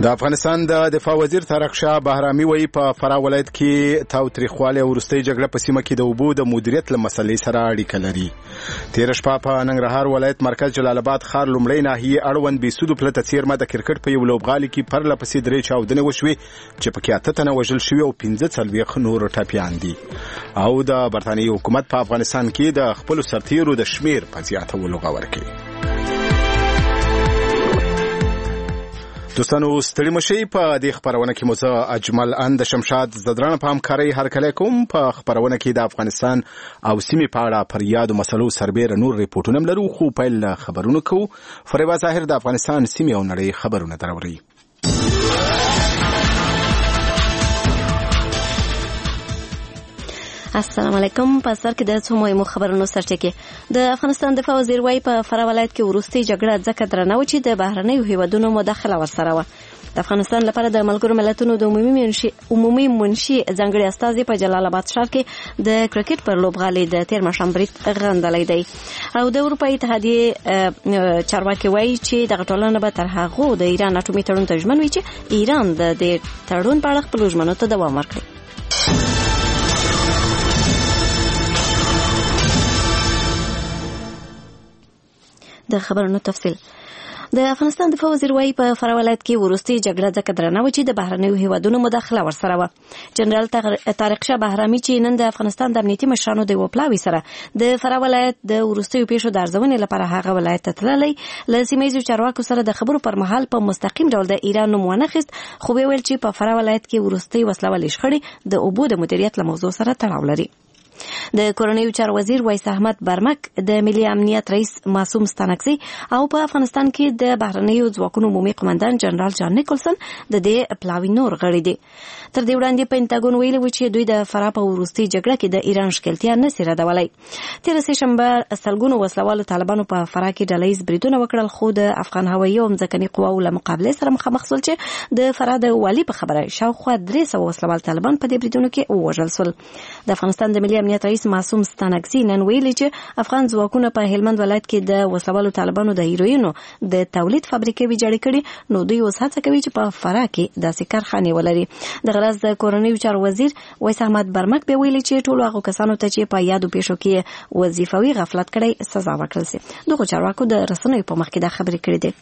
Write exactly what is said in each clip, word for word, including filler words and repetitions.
د افغانستان د دفاع وزیر طارق شاه بهرامي وایي په فراه ولایت کې تاوتریخوالی او وروستۍ جګړه په سیمه کې د اوبو د مدیریت له مسلې سره اړیکه لري. تېره شپه په ننګرهار ولایت مرکز جلال آباد ښار لومړۍ ناحیې اړوند بېسودو پله ته څیرمه د کرکټ په یو لوبغالي کې پرله پسې درې چاودنې وشوې چې پکې اته تنه وژل شوي او پنځه څلوېښت نور ټپیان دي. او د برتانیې حکومت په افغانستان کې د خپلو سرتیرو د شمیر په زیاتولو غور کوي. دوستانو ستړي مشئ. په دې خبرونه کې مو زه اجمل اند شمشاد زدران په همکارۍ هرکلی کوم. په خبرونه کې د افغانستان او سیمې په اړه پر یادو مسلو سربیره نور ریپورټونه هم لرو، خو پیل له خبرونو کوو. فریبا ظاهر د افغانستان سیمې او نړۍ خبرونه دراوړي. السلام علیکم. په سر کې د څو مهمو خبرونو سرچکه. د افغانستان دفاع وزیر وايي په فراه ولایت کې وروستۍ جګړه ځکه درنه و چې د بهرنیو هیوادونو مداخله ورسره وه. د افغانستان لپاره د ملګرو ملتونو د عمومي منشي عمومي منشي ځانګړي استازي په جلال آباد ښار کې د کرکټ پر لوبغالي د تیر ماښام برید غندلی دی. او د اروپایي اتحادیې چارواکي وايي چې دغه ټولنه به تر هغو د ایران اټومي تړون ته ژمن وي چې ایران د دې تړون په اړه خپلو ژمنو ته دوام ورکړي. د خبرونو تفصیل. د افغانستان دفاع وزیر وايي په فراه ولایت کې وروستۍ جګړه ځکه درنه و چې د بهرنیو هیوادونو مداخله ورسره وه. جنرال طارق شاه بهرامي چې نن د افغانستان د امنیتي مشرانو د یوه پلاوي سره د فراه ولایت د وروستیو پیښو د ارزونې لپاره هغه ولایت ته تللی، له سیمه ییزو چارواکو سره د خبرو پر مهال په مستقیم ډول د ایران نوم وانخیست، خو ویې ویل چې په فراه ولایت کې وروستۍ وسلوالې شخړې د اوبو د مدیریت له موضوع سره تړاو لري. د کورنیو چارو وزیر ویس احمد برمک، د ملي امنیت رئیس معصوم ستانکزی او په افغانستان کې د بهرنیو ځواکونو عمومي قومندان جنرال جان نیکولسن د دې پلاوي نور غړي دي. تر دې وړاندې پینټاګون ویلي و چې دوی د فراه په وروستۍ جګړه کې د ایران ښکېلتیا نسي ردولی. تېره سهشنبه سلګونو وسلوالو طالبانو په فراه کې ډله ییز بریدونه وکړل، خو د افغان هوایي او ځمکني قواو له مقابلې سره مخامخ شول چې د فراه د والي په خبره شاوخوا درې سوه وسلوال طالبان په دې بریدونو کې ووژل شول. د افغانستان د ملي امنیت رئیس معصوم ستانکزی نن ویلي چې افغان ځواکونه په هلمند ولایت کې د وسلوالو طالبانو د هیروینو د تولید فابریکې ویجاړې کړي، نو دوی اوس هڅه کوي چې په فراه کې داسې کارخانې ولري. دغه راز د کورنیو چارو وزیر ویس احمد برمک بیا ویلي چې ټولو هغو کسانو ته چې په یادو پیښو کې وظیفوي غفلت کړی سزا ورکړل شي. دغو چارواکو د رسنیو په مخ کې دا خبرې کړې دي.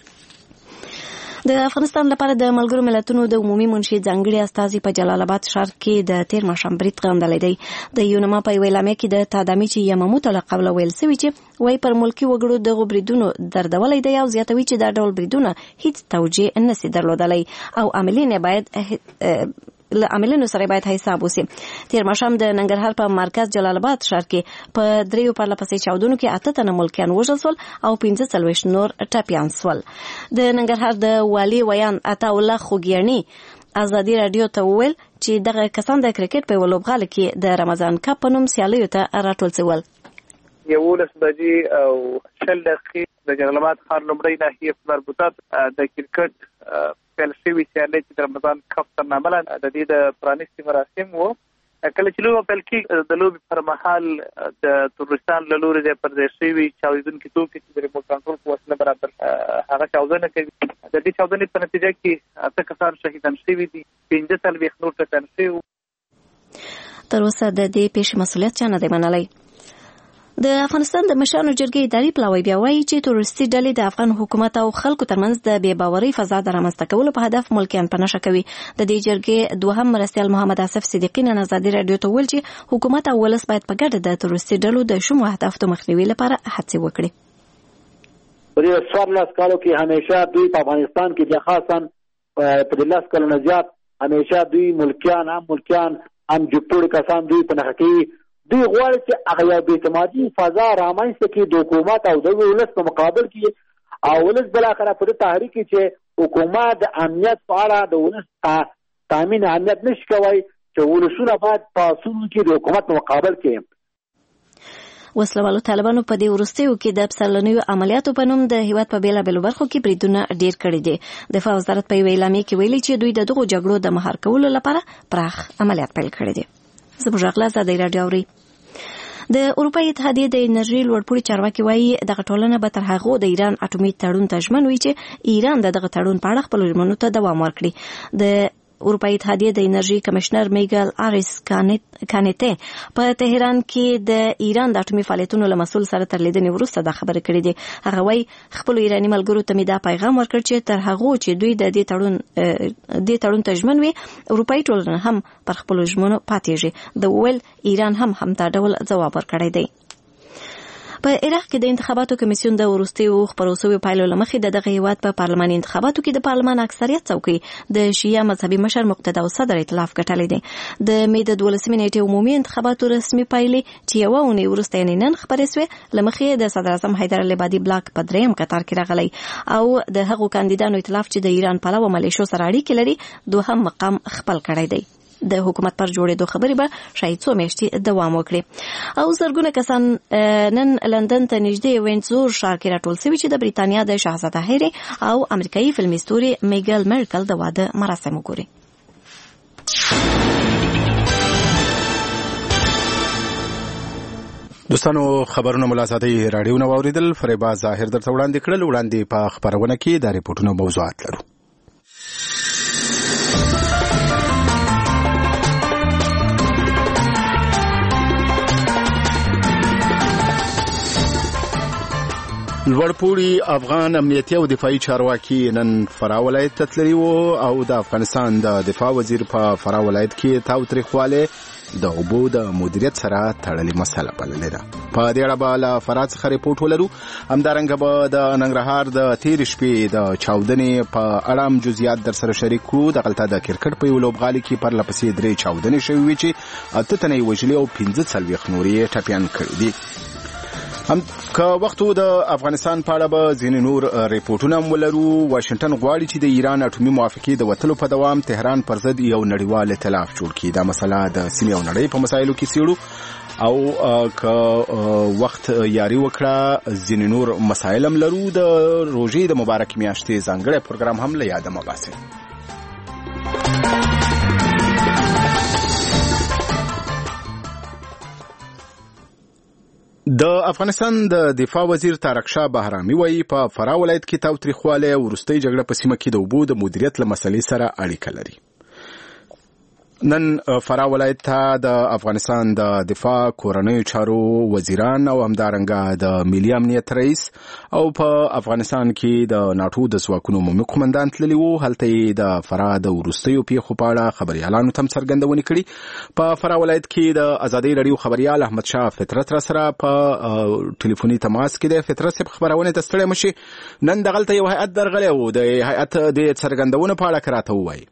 د افغانستان لپاره د ملګرو ملتونو د عمومي منشي ځانګړي استازي په جلال آباد ښار کې د تیر ماښام برید غندلی دی. د یونما په یوه اعلامیه کې د تادامي چې یماموت له قبله ویل سوي چې وایي پر ملکي وګړو دغو بریدونو دردولی دی او زیاتوي چې دا ډول بریدونه هیڅ توجیه نسي درلودلی او عاملین باید له عاملینو سره باید حساب وسی. تیر ماښام د ننګرهار په مرکز جلال آباد ښار کې په دریو پرله پسې چاودنو کې اته تنه ملکیان وژل شول او پنځه څلوېښت نور ټپیان شول. د ننګرهار د والي ویان عطاالله خوږیاڼي ازادي راډیو ته وویل چې دغه کسان د کرکټ په یوه لوبغالي کې د رمضان کپ په نوم سیالیو ته راټول شول. یولس بجې او شل دقیقې د جلال آباد ښار لومړۍ ناحیې په مربوطات د کرکټ پیل شوي سیالۍ چې د رمضان کپ تر نامه لاندې د دې د پرانیستي مراسم وو. کله چې لوبه پیل کېږي د لوبې پر مهال د ترورستان له لورې د پر ځای شوي چاودېدونکي توکي چې د ریموټ کنټرول په وسیله برابر هغه چاودنه کوي. د دې چاودنې په نتیجه کې اته کسان شهیدان شوي دي، پنځه څلوېښت نور ټپیان شوي. تر اوسه د دې پیښې مسؤلیت چا نه دی منلی. د افغانستان د مشرانو جرګې اداري پلاوی بیا وایي چې تورستي ډلې د افغان حکومت او خلکو ترمنځ د بې باورۍ فضا د رامنځته کولو په هدف ملکیان په نښه کوي. د دې جرګې دوهم مرستیال محمد آصف صدیقي نن ازادي راډیو ته وویل چې حکومت او ولس باید په ګډه د تورستي ډلو د شومو اهدافو د مخنیوي لپاره هڅې وکړي. په دې څوارلس کالو کې همیشه دوی په افغانستان کې د خاصن په لس کلونو زیات همیشه دوی ملکیان هم ملکیان هم جوړ کسان دوی په نښه کوي. دوی غواړي چې هغه یو بې اعتمادي فضا رامنځته کړي د حکومت او د ولس په مقابل کې، او ولس بالاخره په دې تحریک کې چې حکومت د امنیت په اړه د ولس تامین امنیت نشي کوي، چې ولسونه باید په اصولو کې د حکومت په مقابل کې. وسلوالو طالبانو په دې وروستیو کې د پسرلنیو عملیاتو په نوم د هیواد په بیلابیلو برخو کې بریدونه ډیر کړي دي. دفاع وزارت په یوه اعلامیه کې ویلي چې دوی د دغو جګړو د مهار کولو لپاره پراخ عملیات پیل کړي دي. زموږ غلا زاده راډیو اوري. د اروپای اتحادیې د انرژي لوړپوړي چارواکي وایي دغه ټولنه به تر هغو د ایران اټومي تړون ته ژمن وي چې ایران د دغه تړون په اړه خپلو ژمنو ته دوام ورکړي. د اروپای اتحادیې د انرژي کمشنر میګل آریس کانیته په تهران کې د ایران د اټومي فعالیتونو له مسؤل سره تر لیدنې وروسته دا خبره کړې دي. هغه وایي خپل ایراني ملګرو ته مې دا پیغام ورکړ چې تر هغو چې دوی د دې تړون دې تړون ته ژمن وي اروپای ټولنه هم پر خپل ژمنو پاتېږي. د ویل ایران هم همدا ډول ځواب ورکړی دی. په عراق کې د انتخاباتو کمیسیون د وروستیو خپرو شویو پایلو له مخې د دغه هیواد په پارلماني انتخاباتو کې د پارلمان اکثریت څوکۍ د شیعه مذهبي مشر مقتدا الصدر ائتلاف ګټلې دي. د مې د دولسمې نیټې عمومي انتخاباتو رسمي پایلې چې یوه اونۍ وروسته یعنې نن خپرې سوې له مخې د صدر اعظم حیدر العبادي بلاک په درېیم قطار کې راغلی او د هغو کاندیدانو ائتلاف چې د ایران پلوه ملیشو سره اړیکې لري دوهم مقام خپل کړی دی. د حکومت پر جوړېدو خبرې به شاید څو میاشتې دوام وکړي. او زرګونه کسان نن لندن ته نږدې وینډزور ښار کې راټول شوي چې د بریتانیا د شاهزاده هری او امریکایي فلمي ستوري میګل مرکل د واده مراسم وګوري. دوستانو خبرونه ملاساتي رادیو نو اوریدل. فریبا ظاهر درته وړاندې کړل. وړاندې په خبرونه کې د ریپورتونو موضوعات لرو. لوړپوړي افغان امنیتي او دفاعي چارواکي نن فراه ولایت ته تللي وو او د افغانستان د دفاع وزیر په فراه ولایت کې تاوتریخواله د اوبو د مدیریت سره تړلې مسله بللې ده. په دې اړه به له فراه څخه ریپورټ ولرو. همدارنګه به د ننګرهار د تېرې شپې د چاودنې په اړه هم جزئیات در سره شریک کړو. دغلته د کرکټ په یو لوبغالي کې پرله پسې درې چاودنې شوې وې چې اته تنه یې وژلي او پنځه څلوېښت نور یې ټپیان کړي دي. هم که وختو د افغانستان په اړه به ځینې نور ریپورټونه هم ولرو. واشنګټن غواړي چې د ایران اټومي موافقې د وتلو په دوام تهران پر ضد یو نړیوال ائتلاف جوړ کړي. دا مسله د سیمې او نړۍ په مسایلو کې څېړو او که وخت یاري وکړه ځینې نور مسایل هم لرو. د روژې د مبارک میاشتې ځانګړی پروګرام هم له یاده مه باسئ. د افغانستان د دفاع وزیر طارق شاه بهرامي وایي په فراه ولایت کې تاوتریخواله وروستۍ جګړه په سیمه کې د اوبو د مدیریت له مسلې سره اړیکه لري. نن فراه ولایت ته د افغانستان د دفاع کورنیو چارو وزیران او همدارنګه د ملي امنیت رئیس او په افغانستان کې د ناټو د ځواکونو عمومي قومندان تللي وو. هلته یې د فراه د وروستیو پیښو په اړه خبریالانو ته هم څرګندونې کړي. په فراه ولایت کې د ازادۍ راډیو خبریال احمد شاه فطرت را سره په ټلیفوني تماس کې د فطرت صاحب خبرونه ته ستړی مشي. نن دغلته یو هیئت درغلی و. د هیئت د څرګندونو په اړه راته ووایي.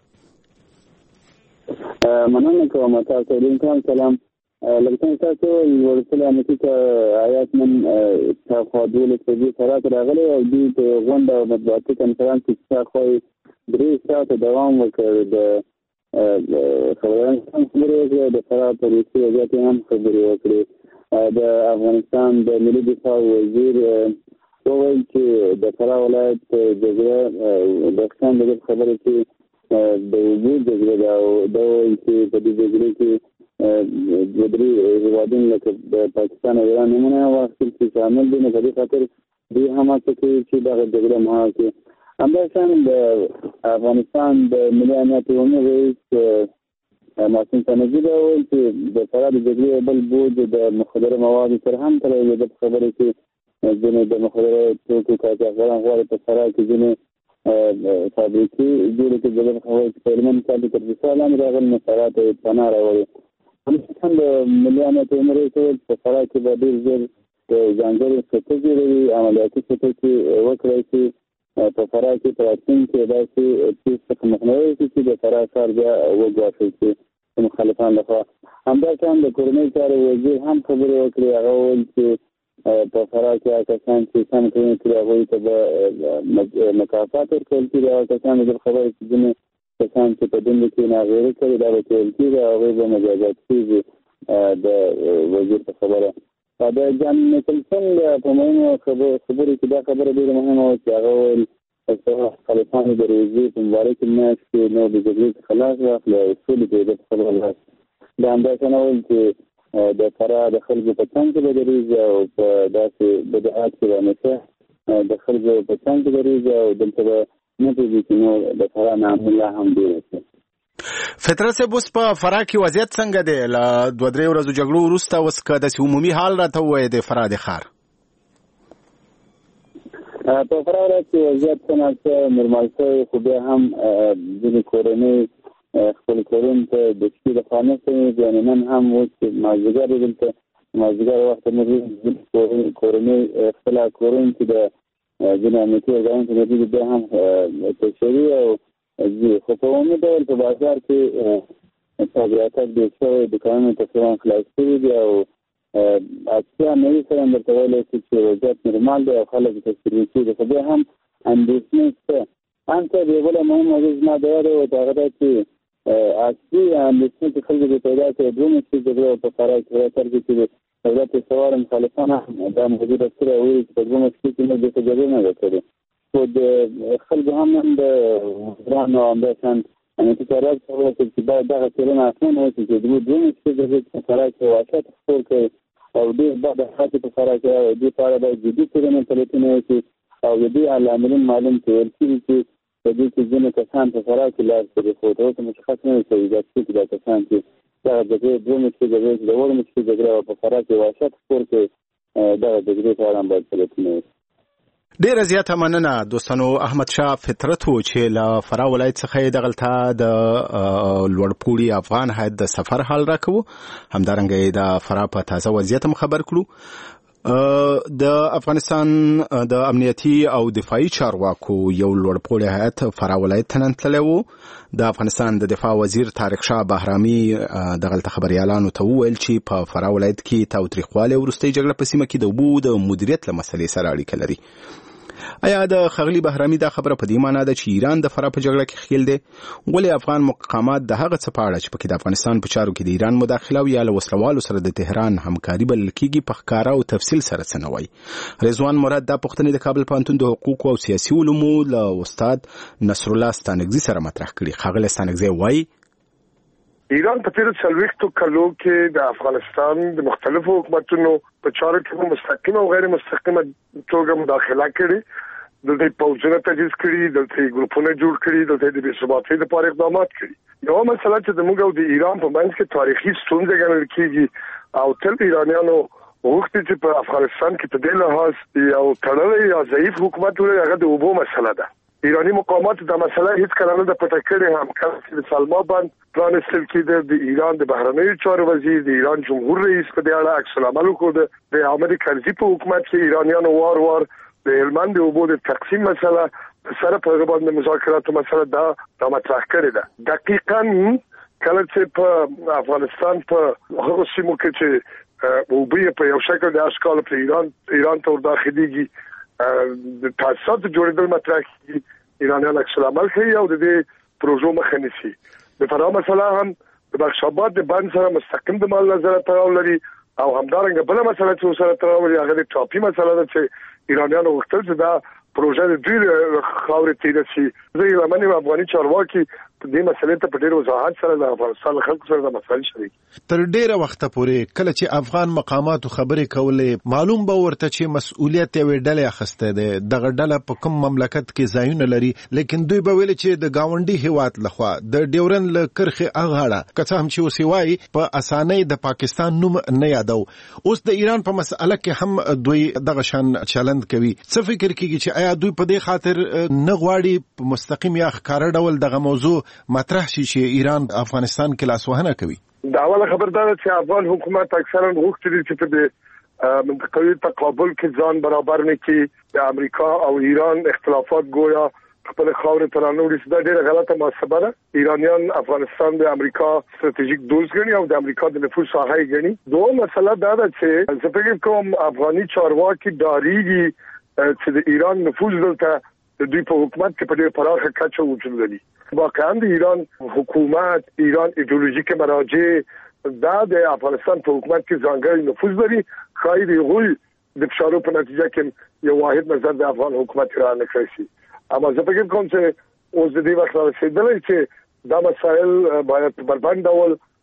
مننه کوم تاسو ته. سلام. لکه تاسو ورسره امتی ته آیات من تفاضل په فرات راغلی او د غونډه مطبوعاتي کنفرانس کې خو درې ساعته دوام وکړ. د خبرونه خبرې د فرات په اړه ځکه هم خبرې وکړې. د افغانستان د ملي دفاع وزیر وویل چې د فراه ولایت جګړه د افغان د خبرې کې د وجود جګړه او د چې په دې جګړه کې د درې هیوادونو لکه پاکستان او ایران نمونه واخیستل چې شامل دي. نو په دې خاطر دوی هم هڅه کوي چې دغه جګړه مهار کړي. همداشان د افغانستان د ملي امنیت عمومي رئیس معصوم تنجي وویل چې د فراه د جګړې بل بوج د مخدره موادو سره هم تړلی دی. په خبره کې ځینې د مخدره توکو قاچاقبران غواړي په فراه کې ځینې فابریکې جوړې کړي. د دغه خبرې چې په هلمند کال کې تر دفاع لاندې راغلي نو فراه ته پناه راوړي. همداشان د ملي امنیت عمومي رئیس وویل په فراه کې به ډېر ژر ځانګړې خطه جوړوي، عملیاتي خطه کې وکړی چې په فراه کې په راتلونکي کې داسې څیز څخه مخنیوی وشي چې د فراه ښار بیا وګواښل شي د مخالفانو لخوا. همداشان د کورنیو چارو وزیر هم خبرې وکړې. هغه وویل چې په فراه کې هغه کسان چې سم کړنې کړي هغوی ته به مکافات ورکول کېږي. هغه کسان د خبرې چې ځینې کسان چې په دنده کې ناغېړي کړي دا به کول کېږي، هغوی به مجازات کېږي. د وزیر په خبره د جان نیکلسن په مهمو خبرو کې دا خبره ډېره مهمه وه چې هغه ویل خلیفانو د روژې په مبارکې میاشت کې نو د جګړې څخه لاس واخلي او سولې ته یې د خبره لاس. دا همداشان ویل چې د فراه د خلکو په څنګ کې بدرېږي او په داسې بدعات کې همیشه د خلکو په څنګ کې بدرېږي او دلته به نه پوهېږي چې نور د فراه نام الله هم ډېره شي. فطرت صاحب اوس په فراه کې وضعیت څنګه دی؟ له دوه درې ورځو جګړو وروسته اوس که داسې عمومي حال راته ووایې د فراه د ښار؟ په فراه ولایت کې وضعیت څه ناڅه نورمال شوی، خو بیا هم ځینې کورنۍ خپل کورونو ته د شپې لخوا نه ستنېږي. یعنې نن هم اوس مازدیګر دی، دلته مازدیګر وخت موږ کورنۍ خپله کورونو کې د ځینې امنیتي ارګانونو ته ګرځېږي، بیا هم تشوي او ځي. خو په عمومي ډول په بازار کې تګ راتګ ډېر شوی، دوکانونه تقریبا خلاص شوي دي او اکثره نوي سره هم درته ویلی شي چې وضعیت نورمال دی او خلک تشویق کېږي. خو بیا هم اندېښنې شته. هم ته د یو بله مهم موضوع زما د یاده وه، هغه دا چې اصلي اندېښنې چې خلکو دې پیدا کړې دوه میاشتې جګړه په فراه کې وتر کې چې د دولت استوار مخالفان هم دا موضوع راستره وایي چې په دوه میاشتې کې موږ دې ته جګړه نه ده کړې. خو د خلکو هم هم د وزرانو او همداشان امنیتي چارواکو څخه وغوښتل چې باید دغه څېړنه اسمان وشي چې دوی دوه میاشتې جګړې په فراه کې وحشت خپور کړي او ډېر بد حالات په فراه کې او دې په اړه باید جدي څېړنه پلټنه وشي او د دې عاملین معلوم کړي ویل کېږي چې په دې کې ځینې کسان په فراه کې لاړ شوي، خو تر اوسه مشخص نه دی شوي دا څوک دا کسان چې دغه جګړې دوه میاشتې جګړې چې د اووه میاشتې جګړه او په فراه کې وحشت خپور کړي دغه جګړې په اړه هم باید پلټنه وشي. ډیره زیاته مننه دوستانو. احمد شاه فطرت و چې له فراه ولایت څخه دغلته د لوړپوړي افغان هیات د سفر حال راکوو، همدارنګه د فراه په تازه وضعیت هم خبر کړو. د افغانستان د امنیتي او دفاعي چارواکو یو لوړپوړي هیات فراه ولایت ته نن تللی و. د افغانستان د دفاع وزیر طارق شاه بهرامي دغلته خبريالانو ته وویل چې په فراه ولایت کې تاوتریخوالی وروستۍ جګړه په سیمه کې د اوبو د مدیریت له مسلې سره اړیکه لري. آیا د ښاغلي بهرامي دا خبره په دې معنا ده چې ایران د فراه په جګړه کې ښکیل دی؟ ولې افغان مقامات د هغه څه په اړه چې پکې د افغانستان په چارو کې د ایران مداخله او یا له وسلوالو سره د تهران همکاري بلل کېږي په ښکاره او تفصیل سره څه نه وایي؟ رضوان مراد دا پوښتنې د کابل پوهنتون د حقوقو او سیاسي علومو له استاد نصرالله ستانکزي سره مطرح کړي. ښاغلی ستانکزي وایي ایران په تیر څلوېښتو کلو کې د افغانستان د مختلفو حکومتونو په چارو کې مستقیم او غیر مستقیمه توګه مداخله کړې، دلته پوځونه تجهیز کړي، دلته ګروپونه جوړ کړي، دلته د بې ثباتۍ لپاره اقدامات کړي. یوه مسله چې زموږ او د ایران په منځ کې تاریخي ستونزه ګڼل کېږي او تل ایرانیانو غوښتي چې په افغانستان کې په دې لحاظ یو تړلی یا ضعیف حکومت ولري، هغه د اوبو مسله ده. ایرانی مقامات دا مسله هیڅ کله نه ده پټه کړې. هم کله چې د سلما بند پرانستل کېده، د ایران د بهرنیو چارو وزیر د ایران جمهور رئیس په دې اړه عکس العمل وکړ. د احمد کرزي په حکومت کې ایرانیانو وار وار د هلمند د اوبو د تقسیم مسله سره په هغه باندې مذاکراتو مسله دا دا مطرح کړې ده. دقیقاً کله چې په افغانستان په هغه سیمو کې چې اوبه په یو شکل د اشکال په ایران ایران ته ورداخليږي د تاسیسات جوړېدل مطرح کیږي، ایرانیان عکس العمل کوي او د دې پروژو مخه نیسي. د فراه مسله هم د بخش آباد د بند سره مستقیم د مال نظر تړاو لري او همدارنګه بل مسله چې سره تړاو لري هغه د ټاپي مسله ده چې ایرانیان وغوښتل چې دا پروژه د دوی خاورې تیر شي. زه یمني افغاني چارواکي د دې مسلې ته په ډېر وضاحت سره د افغانستان خلکو سره د مسایل شریک. تر ډېره وخته پورې کله چې افغان مقاماتو خبرې کولې معلوم به ورته چې مسؤلیت یې ډلې اخیسته ده، دغه ډله په کوم مملکت کې ځایونه لري، لیکن دوی به ویل چې د گاونډي هیواد لخوا د ډیورن له کرښې اغاړه کڅه هم چې اوسې وایي په اسانۍ د پاکستان نوم نه یادو. اوس د ایران په مسأله کې هم دوی دغه شان چلند کوي. څه فکر کیږي چې آیا دوی په دې خاطر نه غواړي مستقیم یا ښکاره ډول دغه موضوع مطرح شي چې ایران افغانستان کې لاسوهنه کوي؟ دا اوله خبردار چې افغان حکومت اکثرا غوښتي دي چې په منطقوي تقابل کې ځان برابر نه کړي. د امریکا او ایران اختلافات گویا خپل خاورې ته رانوړي. دا ډېره غلطه محاسبه ده. ایرانیان افغانستان د امریکا ستراتیژیک دوست ګڼي او د امریکا د نفوذ ساحه یې ګڼي. دوه مسله دا ده چې زه فکر کوم افغاني چارواکي ډاریږي چې د ایران نفوذ دلته د دوی په حکومت کې په ډېر پراخه کچه وجود لري. واقعا د ایران حکومت، ایران ایدئولوژیک مراجع دا د افغانستان په حکومت کې ځانګړی نفوذ لري. ښایي د هغوی د فشارو په نتیجه کې یو واحد نظر د افغان حکومت را نه کړی شي. اما زه فکر کوم چې اوس د دې وخت رسېدلی چې دا مسایل باید په بربند ډول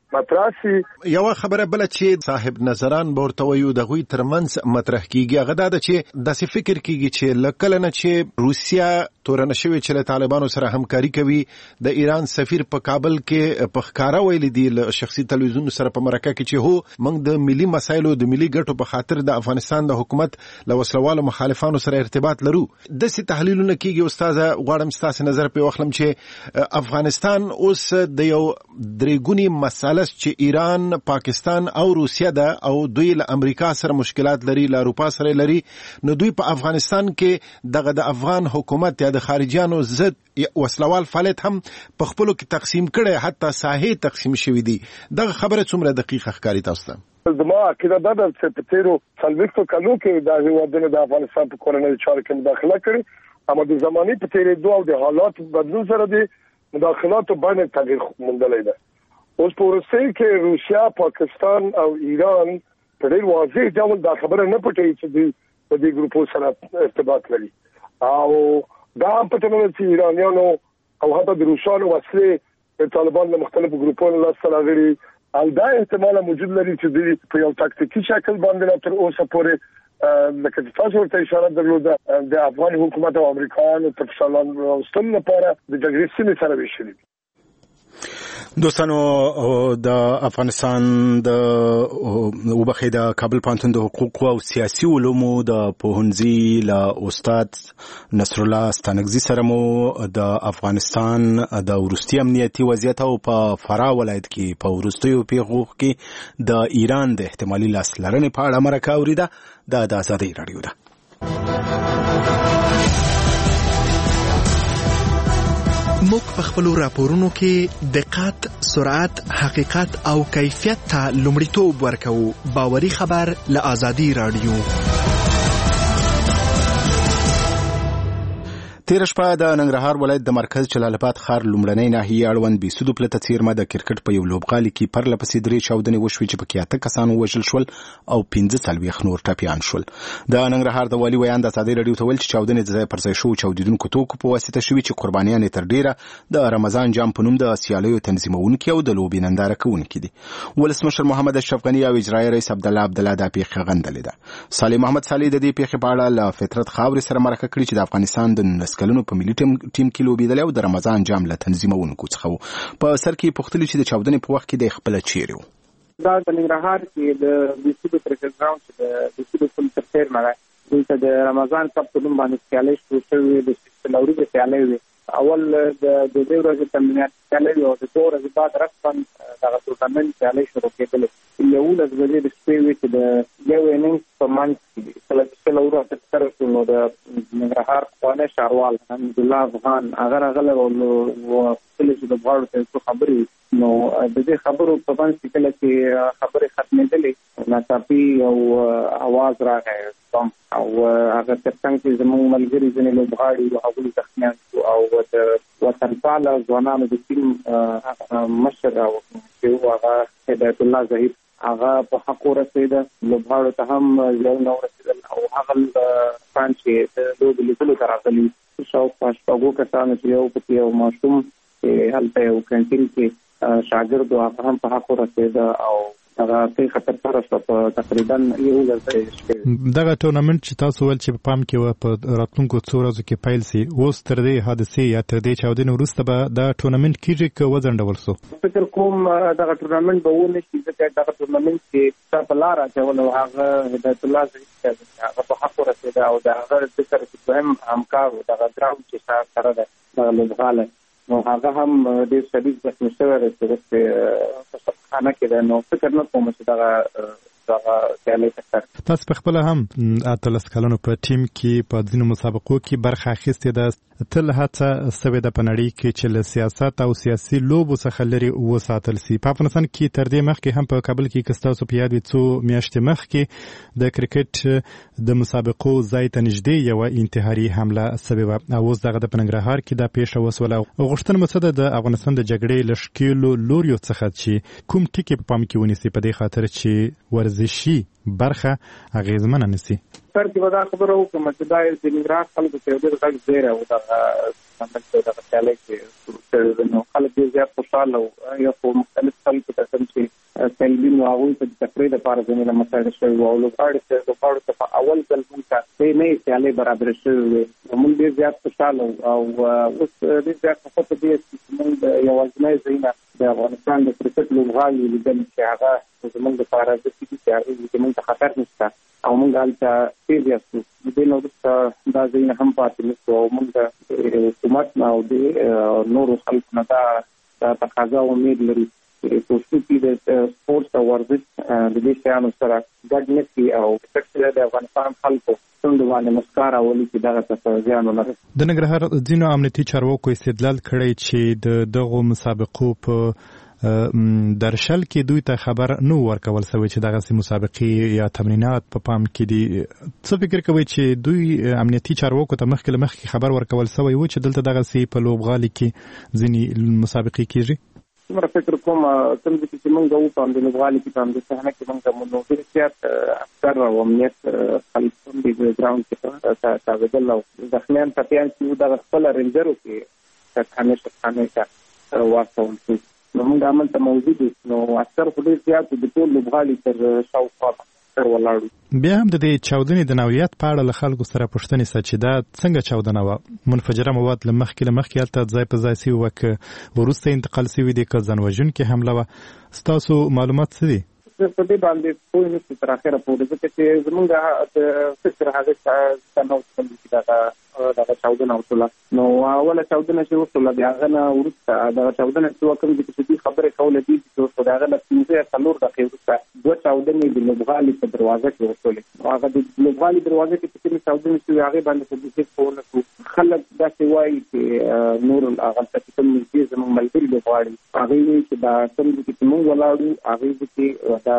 متراسي. یو خبره بل چې صاحب نظران ورته ویو د غوي ترمنځ مطرح کیږي هغه دا چې داسې فکر کیږي چې لکه نه چې روسیا تورن شوی چې طالبانو سره همکاري کوي د ایران سفیر په کابل کې په ښکارا ویل دي له شخصي تلویزیون سره په مرکه کې چې هو موږ د ملي مسایلو د ملي ګټو په خاطر د افغانستان د حکومت له وسلوالو مخالفانو سره ارتباط لرو. د سي تحلیلونه کیږي استاد غواړم ستاسو نظر په وخلم چې افغانستان اوس د یو درېګونی مسله چې ایران، پاکستان او روسیا ده او دوی له امریکا سره مشکلات لري، له اروپا سره لري، نو دوی په افغانستان کې دغه د افغان حکومت یا د خارجيانو ضد وسلوال فعالیت هم په خپلو کې تقسیم کړي، حتی ساحې تقسیم شوي دي. دغه خبره څومره دقیقه ښکاري تاسو ته؟ زما عقیده دا ده چې په تیرو څلوېښتو کلونو کې دا هېوادونه د افغانستان په کورنیو چارو کې مداخله کړې، اما د زمانې په تېرېدو او د حالاتو بدلون سره د مداخلاتو باندې تغییر موندلی ده. اوس په روسیې کې روسیا، پاکستان او ایران په ډېر واضح ډول دا خبره نه پټوي چې دوی په دې ګروپو سره ارتباط لري، او دا هم پټه نه ده چې ایرانیانو او حتی د روسانو وسلې د طالبانو له مختلفو ګروپونو لاسته راغلي، او دا احتمال موجود لري چې دوی په یو تاکتیکي شکل باندې لا تر اوسه پورې لکه چې تاسو ورته اشاره درلوده د افغان حکومت او امریکایانو تر فشار راوستلو لپاره د جګړې سیمې سره ویشلي دي. دوستانو د افغانستان د وبخې د کابل پوهنتون د حقوقو او سیاسي علومو د پوهنځي له استاد نصر الله ستانکزي سره مو د افغانستان د وروستي امنیتي وضعیت او په فراه ولایت کې په وروستیو پیښو کې د ایران د احتمالي لاسلرنې په اړه مرکه اوریده. دا د آزادۍ راډیو ده. موږ په خپلو راپورونو کې دقت، سرعت، حقیقت او کیفیت ته لومړیتوب ورکوو. باوري خبر له آزادۍ راډیو. تیر شپه د ننګرهار ولایت د مرکز جلال آباد ښار لومړنۍ ناحیې اړوند بیسودو پلته څیرمه د کرکټ په یو لوبغالي کې پرله پسې درې چاودنې وشوې چې پکې اته کسان ووژل شول او پنځه څلوېښت نور ټپیان شول. د ننګرهار د والي ویان د آزادۍ راډیو ته ویل چې چاودنې د ځای پر ځای شوو چاودېدونکو توکو په واسطه شوي چې قربانیان یې تر ډېره د رمضان جام په نوم د سیالیو تنظیمونکي او د لوبې ننداره کوونکي دي. ولسمشر محمد اشرف غني او اجرایي رئیس عبدالله عبدالله دا پیښه غندلې ده. صالح محمد صالح د دې پیښې په اړه له فطرت خاورې سره مرکه کړې چې د افغانستان د نولس کلونو په ملي ټیم ټیم کې لوبېدلی او د رمضان جام له تنظیمونکو څخه و. په سر کې پوښتلي چې د چاودنې په وخت کې د خپله چیرې و. دا د ننګرهار کې د بیسودو کرکټ ګراوند چې د بیسودو پل تر څیرمه ده، دلته د رمضان کپ په نوم باندې سیالۍ شروع شوې وې. د څلور ورځې سیالۍ وې. اول د دوه ورځې تمرینات سیالۍ وې او د دوه ورځې بعد رسماً دغه ټورنمنټ سیالۍ شروع کېدلې. یولس بجې د شپې وې چې د یو اننګز په منځ کې کله چې څلور ورځې تېره شوه نو د ننګرهار پخوانی ښاروال حمدالله افغان هغه راغلی او وغوښتل چې د غواړو ته څو خبرې وي. نو د دې خبرو په منځ کې کله چې خبرې ختمېدلې ناڅاپي یو اواز راغی بم او هغه تر څنګ چې زموږ ملګري ځینې لوبغاړي وو هغوی زخمیان شو او د وطنپاله ځوانانو د ټیم مشر او چې و هغه هدایت الله ظهیر هغه په حق ورسېده. لوبغاړو ته هم زیانونه ورسېدل او هغه فان چې د لوبې لیدلو ته راغلي شاوخوا شپږو کسانو چې یو پکې یو ماشوم چې هلته یو کینټین کې شاګرد و هغه هم په حق ورسېده او هغه پیښه ترسره شوه په تقریبا یولس ورځې شپې. دغه ټورنمنټ چې تاسو ویل چې په پام کې وه په راتلونکو څو ورځو کې پیل سي، اوس تر دې حادثې یا تر دې چاودنې وروسته به دا ټورنمنټ کېږي که وځنډول سو؟ فکر کوم دغه ټورنمنټ به ونه شي ځکه دغه ټورنمنټ چې چا په لاره اچول او هغه هدایت الله ظهیر هغه په حق ورسېده او د هغه د سره چې دویم همکار و دغه ګراوند چې سره ده دغه لوبغالی نو هغه هم ډېر شدید زخمي شوی دی چې په خانه کې ده. نو فکر نه کوم چې دغه دغه سیالۍ ته تاسو په خپله هم اتلس کلونو په ټیم کې په ځینو مسابقو کې برخه اخیستې ده. تل هڅه سوې ده په نړۍ کې چې له سیاست او سیاسي لوبو څخه لرې وساتل سي. په افغانستان کې تر دې مخکې هم په کابل کې که ستاسو په یاد وي څو میاشتې مخکې د کرکټ د مسابقو ځای ته نږدې یوه انتحاري حمله سوې وه او اوس دغه د په ننګرهار کې دا پیښه وسوله. غوښتنه مو څه ده د افغانستان د جګړې له ښکېلو لوریو څخه چې کوم ټکي په پام کې ونیسي په دې خاطر چې ورزش ورزشي برخه اغیزمنه نسی. سر کې ودا خبره وکم چې دا د نګران خلکو ته ډېر غږ دی او دا څنګه دا خیال کې نو خلک ډېر زیات خوشاله او یو مختلف خلکو ته چې سیلین او هغه د تقریر لپاره زمينه مساعده شوی او لوړاړي چې لوړاړي ته اول ځل موږ ته نه سیالي برابر شوی موږ ډېر زیات خوشاله او اوس ډېر زیات خپه دي چې موږ یو ځنای زینه د افغانستان د کرکټ لوبغاړي لیدل چې هغه زموږ لپاره د سړي چې هغه زموږ ته خطر نشته او موږ هلته تیز یاستو د نو دا زینه هم پاتې نشو او موږ د حکومت نه او د نورو خلکو نه دا تقاضا او امید لري کوشش کوي د سپورت او ورزش د دې شیانو سره ګډ نشي او فکر د افغانستان خلکو څنګه باندې مسکار اولي چې دغه تفاضل نه لري. د ننګرهار ځینو امنیتي چارواکو استدلال کړی چې د دغه مسابقو په درشل کې دوی ته خبر نو ورکول سوی چې دغه مسابقې یا تمرینات په پام کې دي. څه فکر کوي چې دوی امنیتي چارواکو ته مخکې مخکې خبر ورکول سوی و چې دلته دغه سي په لوبغالي کې ځینې مسابقې کیږي؟ زما فکر کوم څنګه چې موږ وو په اندونو غالي کې باندې صحنه کې موږ مونږ ډېر زیات افسر او امنیت خلک هم د ګراوند کې تاویدل او ځخمیان تپیان چې د خپل رنجرو کې څنګه څنګه واسطول شي نو موږ عمل ته موجود نو اکثر خو ډېر زیات د ټول لوبغالي تر شاوخوا ولاړو. بیا هم د دې چاودنې د نوعیت په اړه له خلکو سره پوښتنې سره چې دا څنګه چاودنه وه منفجره مواد له مخکې له مخکې هلته ځای په ځای سوي وه که وروسته انتقال سوي دي که ځانوژونکې حمله وه ستاسو معلومات څه دي؟ په دې باندې پوه نه شو تر اخره پورې ځکه چې زمونږ د فکر هغه څه نو چې دا دغه چاودنه وشوله نو اوله چاودنه چې وشوله بیا هغه نه وروسته دغه چاودنه چې وکړم چې دې خبرې کولې دي چې د هغه له پنځه څلور دقیقې وروسته دوه چاودنې د لوبغالي په دروازه کې وشولې هغه د لوبغالي دروازه کې چې کومې چاودنې شوې هغې باندې خو دې پوه نه شو خلک داسې وایي چې نور هغلته چې کوم نږدې زموږ ملګري لوبغاړي هغوی وایي چې دا کوم ځای کې موږ ولاړو هغوی کې دا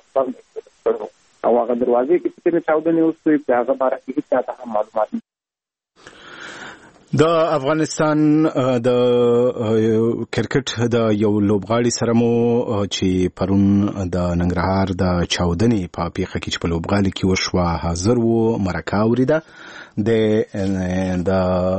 او هغه دروازې کې چې چاودنې وشوې چې هغه باره کې هېڅ چاته هم معلومات نه. د افغانستان د کرکټ د یو لوبغاړي سره مو چې پرون د ننګرهار د چاودنې په پیښه کې چې په لوبغالي کې وشوه حاضر وو مرکه اورېده د د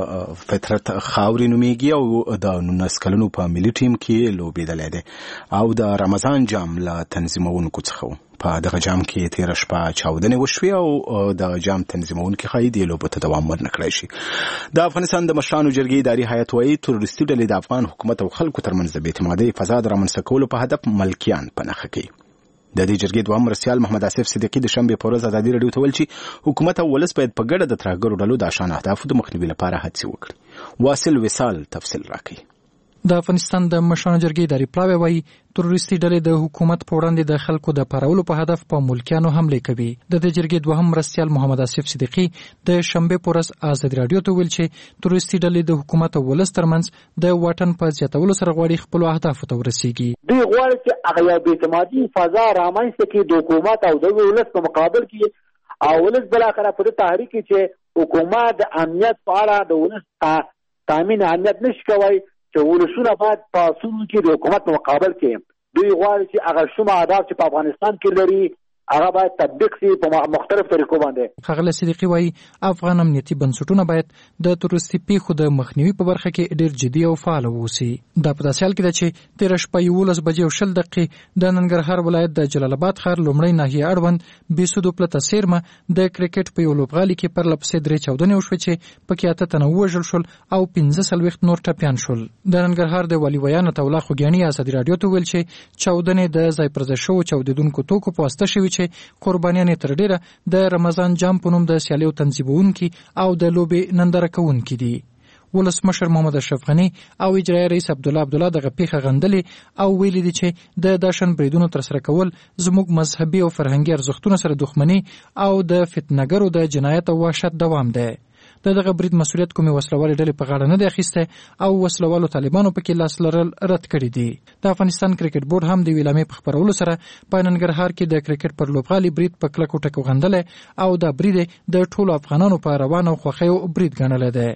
فطرت خاوري نومېږي او د نولس کلنو په ملي ټیم کې لوبېدلی دی او د رمضان جام له تنظیمونکو څخه و. په دغه جام کې تېره شپه چاودنې وشوې او د جام تنظیمونکي ښایي دې لوبو ته دوام ورنکړی شي. د افغانستان د مشرانو جرګې اداري هیئت وایي تروریستي ډلې د افغان حکومت او خلکو ترمنځ د بې اعتمادۍ فضا د رامنځته کولو په هدف ملکیان په نښه کوي. د دې جرګې دوهم مرستیال محمد آصف صدیقي د شنبې په ورځ ازادي راډیو ته ویل چې حکومت او ولس باید په ګډه د ترهګرو ډلو د اشان اهدافو د مخنیوي لپاره هڅې وکړي. واصل وصال تفصیل راکوي. د افغانستان د مشرانو جرګې اداري پلاوی وایي تروریستي ډلې د حکومت په وړاندې د خلکو د پارولو په هدف په ملکیانو حملې کوي. د دې جرګې دوهم مرستیال محمد آصف صدیقي د شنبې په ورځ ازادي راډیو ته ویل چې تروریستي ډلې د حکومت او ولس ترمنځ د واټن په زیاتولو سره غواړي خپل اهدافو ته ورسیږي. دوی غواړي چې هغه یو بې اعتمادي فضا رامنځته کړي د حکومت او د ولس په مقابل کې او ولس بالاخره په دې تحریک کې چې حکومت د امنیت په اړه د ولس تامین امنیت نشي کوي چې ولسونه باید په اصولو کې د حکومت په مقابل کې دوی غواړي چې هغه شومه اهداف چې په افغانستان کې لري هغه باید تطبیق شي په مختلف طریقو باندې. ښاغلی صدیقي وایي افغان امنیتي بنسټونه باید د تروریستي پیښو د مخنیوي په برخه کې ډېر جدي او فعال واوسي. دا په داسې حال کې ده چې تېره شپه یولس بجې او شل دقیقې د ننګرهار ولایت د جلال آباد ښار لومړۍ ناحیې اړوند بیسودو پلته څیرمه د کرکټ په یو لوبغالي کې پرله پسې درې چاودنې وشوې چې پکې اته تنه ووژل شول او پنځه څلوېښت نور ټپیان شول. د ننګرهار د والي ویان عطاالله خوږیاڼي ازادي راډیو ته ویل چې چاودنې د ځای پر ځای شوو چاودېدونکو توکو په واسطه شوي چې قربانیان تر ډیره د رمضان جام په نوم د سیالیو تنظیمونکي او د لوبې ننداره کوونکي دي. ولسمشر محمد اشرف غني او اجرایي رئیس عبدالله عبدالله دغه پیښه غندلې او ویلي دي چې د داشن بریدونو ترسره کول زموږ مذهبي او فرهنګي ارزښتونو سره دښمني او د فتنهګرو د جنایت او وحشت دوام دی. د دغه برید مسؤلیت کومې وسلوالې ډلې په غاړه نه دی اخیستی او وسلوالو طالبانو پکې لاس لرل رد کړي دي. د افغانستان کرکټ بورډ هم د ویلامې په خپرولو سره په ننګرهار کې د کرکټ پر لوبغالي برید په کلکو ټکو غندلی او دا برید د ټولو افغانانو په روان او خوښیو برید ګڼلی دی.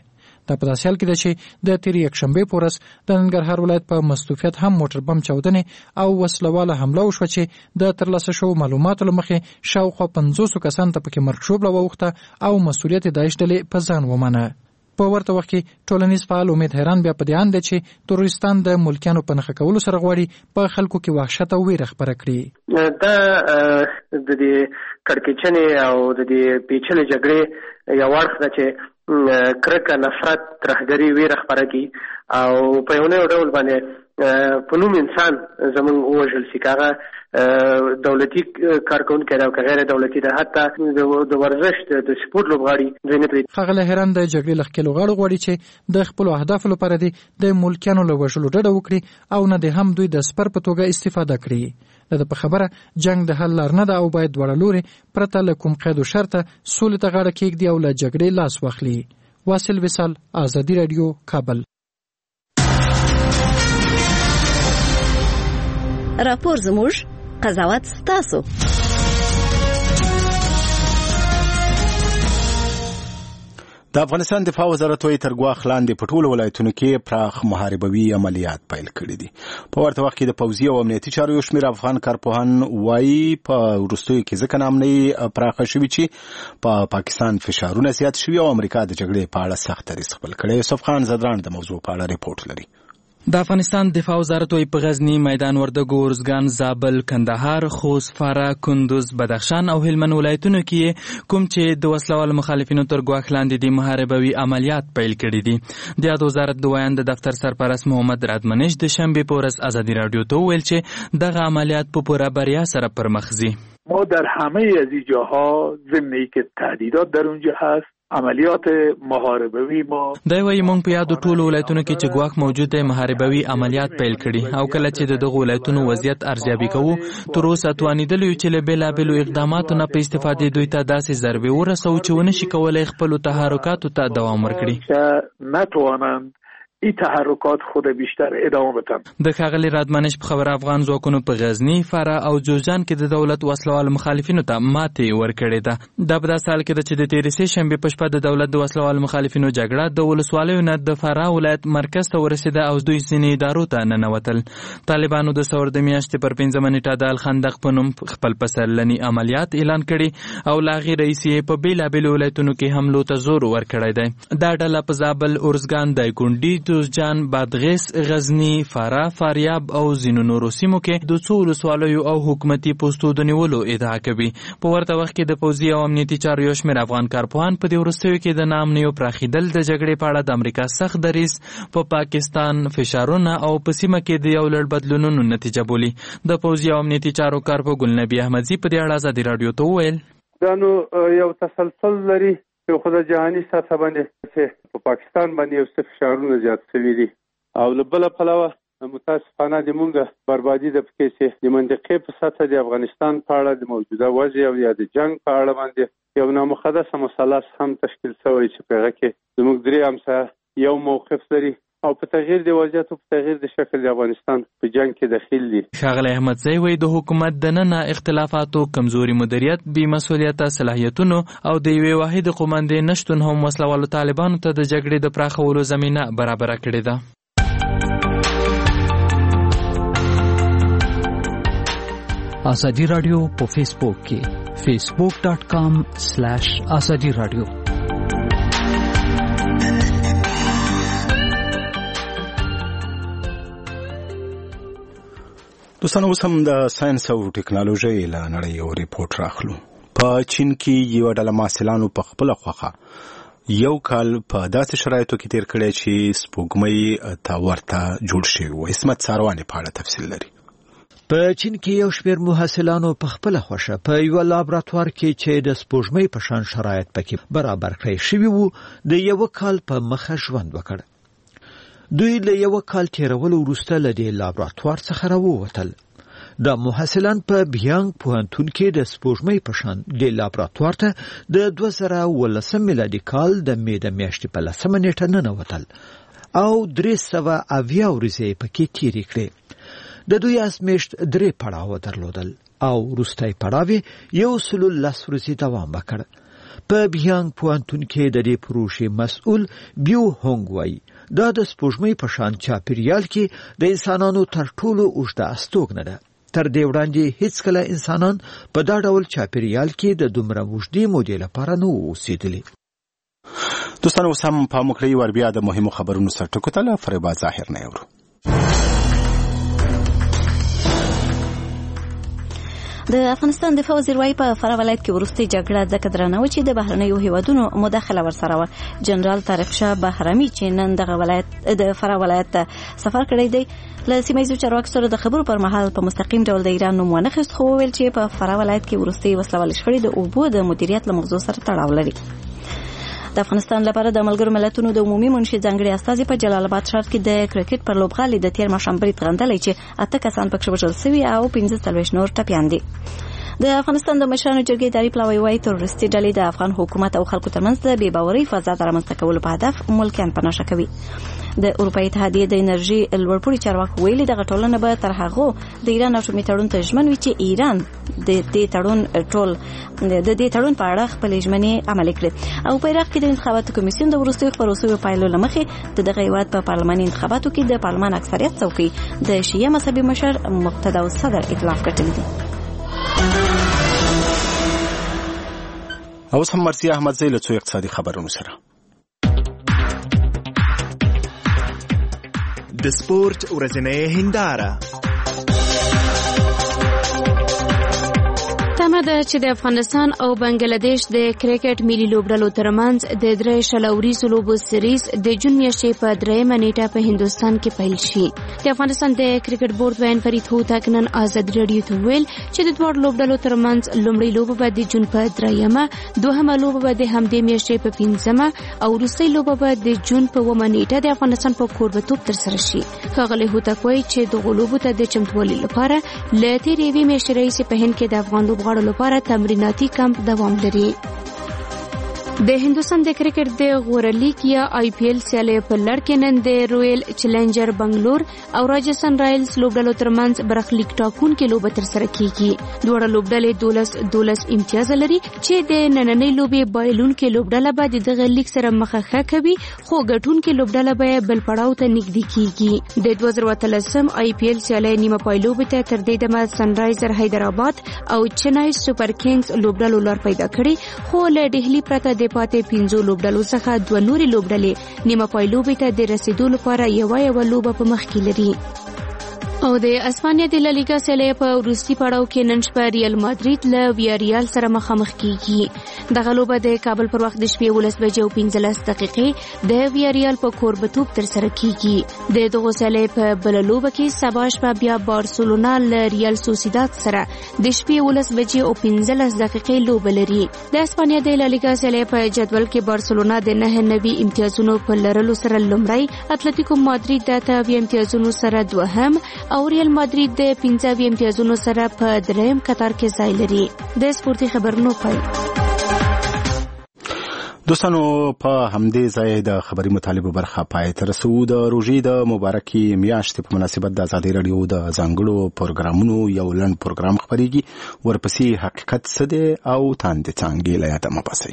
دا په داسې حال کې ده چې د تېرې یکشنبې په ورځ د ننګرهار ولایت په مستوفیت هم موټر بم چاودنې او وسلواله حمله وشوه چې د ترلاسه شوو معلوماتو له مخې شاوخوا پنځوسو کسانو ته پکې مرګ ژوبله واوښته او مسؤلیت یې داعش ډلې په ځان ومنه. په ورته وخت کې ټولنیز فعال امید حیران بیا په دې اند دی چې تروریستان د ملکیانو په نښه کولو سره غواړي په خلکو کې وحشت او ویره خپره کړي. دا د دې کړکېچنې او د دې پیچلې جګړې یو اړخ ده چې کرکه، نفرت، ترهګري، ویره خپره کړي او په یو نه ډول باندې په نوم انسان زموږ ووژل شي، که هغه دولتي کارکونکی ده او که غیر دولتي ده، حتی د ورزش د سپورټ لوبغاړي ځینې پرې. ښاغلی حیران د جګړې له ښکېلو غاړو غواړي چې د خپلو اهدافو لپاره دې د ملکیانو له وژلو ډډه وکړي او نه دې هم دوی د سپر په توګه استفاده کړي. د ده په خبره جنګ د حل لار نه ده او باید دواړه لورې پرته له کوم قید و شرطه سولې ته غاړه کېږدي او له جګړې لاس واخلي. واصل وصال، ازادي راډیو، کابل. راپور زموږ، قضاوت ستاسو. د افغانستان دفاع وزارت وايي تر ګواښ لاندې په ټولو ولایتونو کې پراخ محاربوي عملیات پیل کړي دي. په ورته وخت کې د پوځي او امنیتي چارو یو شمېر افغان کارپوهان وايي په وروستیو کې ځکه ناامنۍ پراخه شوې چې په پا پاکستان فشارونه زیات شوي او امریکا د جګړې په اړه سخت دریځ خپل کړی. یوسف خان زدران د موضوع په اړه ریپورټ لري. د افغانستان دفاع وزارت وايي په غزنی، میدان وردګو، ارزګان، زابل، کندهار، خوست، فراه، کندوز، بدخشان او هلمند ولایتونو کې کوم چې د وسلوال مخالفینو تر ګواښ لاندې د محاربوي عملیات پیل کړي دي. د یاد وزارت د وایند دفتر سرپرست محمد رادمنش د شنبه په ورځ ازادي رادیو ته ویل چې دغه عملیات په پوره بریا سره پرمخ ځي. ما در همه از این جاها ضمن اینکه تهدیدات در اونجا هست عملیات محاربوي ما دا وایي موږ په یادو ټولو ولایتونو کې چې ګواښ موجود دی محاربوي عملیات پیل کړي او کله چې د دغو ولایتونو وضعیت ارزیابي کوو تر اوسه توانېدلو یو چې له بېلابېلو اقداماتو نه په استفادې دوی ته داسې ضربې ورسوو چې ونه شي کولی خپلو تحرکاتو ته دوام ورکړي. نتوانند این تحرکات خود بیشتر ادامه بدن. د ښاغلي رادمنش په خبره افغان ځواکونو په غزنی، فراه او جوزجان کې د دولت وسلوال مخالفینو ته ماتې ورکړې ده. دا په داسې حال کې ده چې د تېرې سې شنبې په شپه د دولت د وسلوال مخالفینو جګړه د ولسوالیو نه د فراه ولایت مرکز ته ورسېده او دوی ځینې ادارو ته ننوتل. طالبانو د ثور د میاشتې پر پنځمه نیټه د الخندق په نوم خپل پسرلني عملیات اعلان کړي او له هغې راهیسې یې په بېلابېلو ولایتونو کې حملو ته زور ورکړی دی. دا ډله په زابل، ارزګان، دایکنډي، جوزجان، بادغیس، غزنی، فراه، فاریاب او ځینو نورو سیمو کې د څو ولسوالیو او حکومتي پوستو د نیولو ادعا کوي. په ورته وخت کې د پوځي او امنیتي چارو یو شمېر افغان کارپوهان په دې وروستیو کې د ناامنیو پراخېدل، د جګړې په اړه د امریکا سخت دریځ، په پاکستان فشارونه او په سیمه کې د یو لړ بدلونونو نتیجه بولي. د پوځي او امنیتي چارو کارپوه ګلنبي احمدزي په دې اړه ازادي راډیو ته وویل دا نو یو تسلسل لري چې خو د جهاني سطح باندې چې په پاکستان باندې یو څه فشارونه زیات شوي دي او له بله پلوه متاسفانه د مونږ بربادي د پکې چې د منطقې په سطح د افغانستان په اړه د موجوده وضع او یا د جنگ په اړه باندې یو نامقدسه مثلث هم تشکیل شوی چې په هغه کې زموږ درې همسایه یو موقف لري او په تغییر د وضعیت او په تغییر د شکل د افغانستان په جنگ کې دخیل دي. ښاغلی احمدزی وایي د حکومت دننه اختلافاتو، کمزوري مدیریت، بې مسؤلیته صلاحیتونو او د یوې واحدې قومندې نشتون هم وسلوالو طالبانو ته د جګړې د پراخولو زمینه برابره کړې ده. ازادي راډیو په فیسبوک کې فیسبوک ډاٹ کام سلیش ازادي راډیو. دوستانو اوس هم د ساينس او ټکنالوژي له نړۍ یو ریپورت راخلو. په چین کې یو ډله محصلانو په خپله خوښه یو کال په داسې شرایطو کې تیر کړی چې سپوږمۍ ته ورته جوړ شوی و. عصمت ساروانې په اړه تفصیل لري. په چین کې یو شمېر محصلانو په خپله خوښه په یوه لابراتوار کې چې د سپوږمۍ په شان شرایط پکې برابر کړی شوي وو د یوه کال په مخه ژوند وکړ. دوی له یوه کال تېرولو وروسته له دې لابراتوار څخه راووتل. دا محصلان په بیانګ پوهنتون کې د سپوږمۍ په شان دې لابراتوار ته د دوه زره اوولسم میلادي کال د مې د میاشتې په لسمه نیټه ننوتل او درې سوه اویا ورځې پکې تېرې کړې. د دوی ازمېښت درې پړاوه درلودل او وروستی پړاو یې یو سلو لس ورځې دوام وکړ. په بیانګ پوهنتون کې د دې پروژې مسؤل بیو هونګ وایي دا د سپوږمۍ په شان چاپیریال کې د انسانانو تر ټولو اوږده استوګنه ده. تر دې وړاندې هیڅکله انسانان په دا ډول چاپیریال کې د دومره اوږدې مودې لپاره نه وو اوسېدلي. دوستان اوس هم په مکړی ور بیا د مهمو خبرونو سره ټکو ته له فریبا ظاهر نه یورو. د افغانستان دفاع وزیر وايي په فراه ولایت کې وروستي جګړه ځکه درنه و چې د بهرنیو هیوادونو مداخله ورسره و. جنرال طارق شاه بهرامي چې نن دغه ولایت د فراه ولایت ته سفر کړی دی له سیمایي چارواکو سره د خبرو پر مهال په مستقیم ډول د ایران نوم ونه خست، خو ویل چې په فراه ولایت کې وروستي وسلوال شخړې د اوبو د مدیریت له موضوع سره تړاو لري. د افغانستان لپاره د ملګرو ملتونو د عمومي منشي ځانګړي استازي په جلال آباد ښار کې د کرکټ پر لوبغالي د تیر ماښام برید غندلې چې اته کسان پکښې وژل شوي او پنځه څلوېښت نور ټپیان دي. د افغانستان د مشرانو جرګې اداري پلاوی وايي تروریستي ډلې د افغان حکومت او خلکو ترمنځ د بې باورۍ فضا د رامنځته کولو په هدف ملکیان په نښه کوي. د اروپایي اتحادیې د انرژي لوړپوړي چارواکو ویلي دغه ټولنه به تر هغو د ایران اټومي تړون ته ژمن وي چې ایران د دې تړون ټول د دې تړون په اړه خپلې ژمنې عملي کړي. او په عراق کې د انتخاباتو کمیسیون د وروستیو خپرو شویو پایلو له مخې د دغه هیواد په پارلماني انتخاباتو کې د پارلمان اکثریت څوکۍ د شیعه مذهبي مشر مقتدا الصدر ائتلاف ګټلې دي. اوس هم مرسي احمدزی له څو اقتصادي خبرونو سره. د سپورت ورځنۍ هنداره تمه ده چې د افغانستان او بنگلاديش د کرکټ ملي لوبډلو ترمنځ د درې شلوريزو لوبو سریز د جون میاشتې په درېیمه نیټه په هندستان کې پیل شي. د افغانستان د کرکټ بورډ وین فرید هوتک نن آزاد رادیو ته ویل چې د دوه لوبډلو ترمنځ لومړی لوبه به د جون په درېیمه، دوهمه لوبه به د همدې میاشتې په پنځمه او وروستۍ لوبه به د جون په اوومه نیټه د افغانستان په کوربتوب ترسره شي. ښاغلی هوتک وایي چې دغه لوبو ته د چمتووالي لپاره له تېرې یوې میاشتې راهیسې په هند کې د افغان لوبغاړو لپاره تمریناتي کمپ دوام لري. د هندوستان د کرکټ د غوره لیګ یا آی پی ایل سیالي په لړ کې نن د رویل چیلنجر بنگلور او راجستان رایلز لوبډلو ترمنځ برخلیک ټاکونکې لوبه ترسره کیږي. دواړه لوبډلې دولس دولس امتیاز لري چې د نننۍ لوبې بایلونکې لوبډله به د دغه لیګ سره مخه کوي، خو ګټونکې لوبډله به بل پړاو ته نږدې کیږي. د دوه زره اتلسم آی پی ایل سیالي نیمه پای لوبې ته تر دې دمه سنرایزر حیدرآباد او چنای سوپر کینګز لوبډلو لار پیدا کړي، خو له ډهلی پرته د پاتې پنځو لوبډلو څخه دوه نورې لوبډلې نیمه پای لوبې ته د رسیدو لپاره یوه یوه لوبه په مخ کې لري. او د اسپانیا د لالیګا سیالي په وروستي پړاو کې نن شپه ریال مادرید له ویاریال سره مخامخ کیږي. دغه لوبه د کابل پر وخت د شپې ولس بجې او پنځلس دقیقې د ویاریال په کوربتوب ترسره کیږي. د دغه سیالي په بل لوبه کې سبا شپه بیا بارسلونا له ریال سوسیداد سره د شپې ولس بجې او پنځلس دقیقې لوبه لري. د اسپانیا د لالیګا سیالي په جدول کې بارسلونا د نه نوي امتیازونو په لرلو سره لومړی، اتلتیکو مادرید د اته امتیازونو سره دوهم او ریال مادرید د پنځه امتیازونو سره په دریم قطار کې ځای لري. د سپورتي خبرونو پای. دوستانو په همدې ځای د خبري مطالبه برخه پای ته رسو. د روژې د مبارکي میاشتې په مناسبت د ازادي رادیو د ځانګړو پروګرامونو یو لنډ پروګرام خبريږي، ورپسې حقیقت څه دی او تاند څنګه له یاده مپاسي.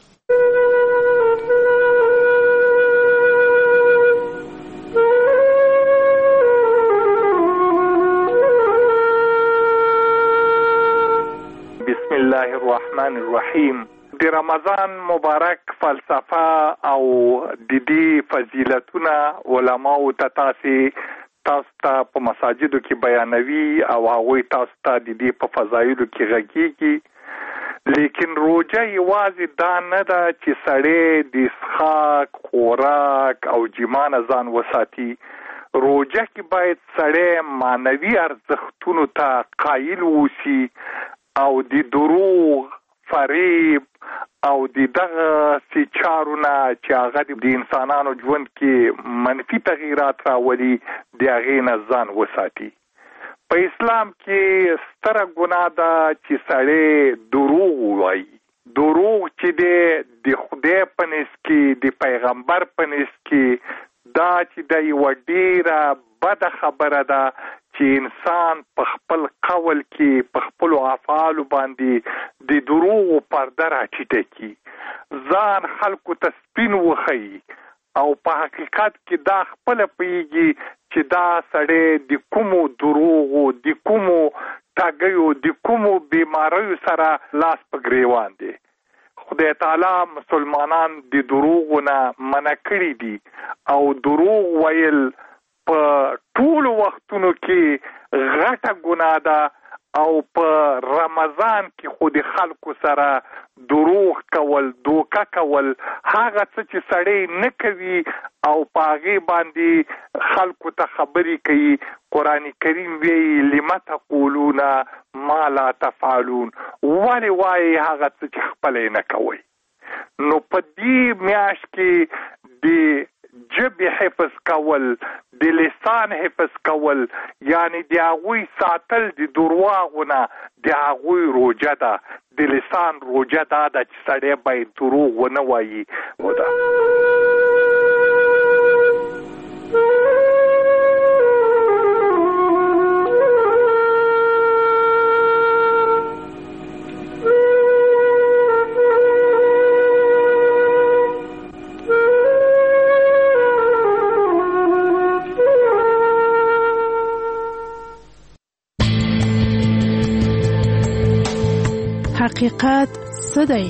بسم الله الرحمن الرحیم. د رمضان مبارک فلسفه او د دې فضیلتونه علماو ته تاسو تاسو ته په مساجدو کې بیانوي او هغه تاسو ته د دې په فضایلو کې غږیږي. لیکن روزه یوازې دا نه ده چې سړی د اسخاق، خوراک او جما نه ځان وساتي. روزه کې باید سړی معنوي ارزښتونو ته قایل اوسي او د دروغ، فریب او د دغه سي چارونه چې هغه د انسانانو ژوند کې منفي تغییرات راولي د هغې نه ځان وساتي. په اسلام کې ستره ګناه ده چې سړی دروغ ووایي. دروغ چې دی د خدای په نس کې، د پیغمبر په نس کې، دا چې د یوه ډیره بده خبره ده چې انسان په خپل قول کې، په خپل افعالو باندې د دروغ پرده راټیټه کړي. ځان خلکو ته سپین وښيي او په حقیقت کې دا خپل پیږي چې دا سړی د کومو دروغو د کومو ټاګیو د کومو بیماریو سره لاس په ګریوان دی. خدای تعالی مسلمانان د دروغو نه منع کړي دي او دروغ ویل په ټولو وختونو کې غټه ګناه ده او په رمضان کې خو د خلکو سره دروغ کول دوکه کول هغه څه چې سړی نه کوي او په هغې باندې خلکو ته خبرې کوي. قرآن کریم وایي لم تقولون ما لا تفعلون، ولې وایي هغه څه چې خپله نه کوئ. نو په دې میاشت کې د جبې حفظ کول، د لسان حفظ کول، یعنی د هغوی ساتل د درواغو نه د هغوی روجه ده. د لسان روجه دا ده چې سړی باید دروغ ونه وایي. حقیقت څه دی؟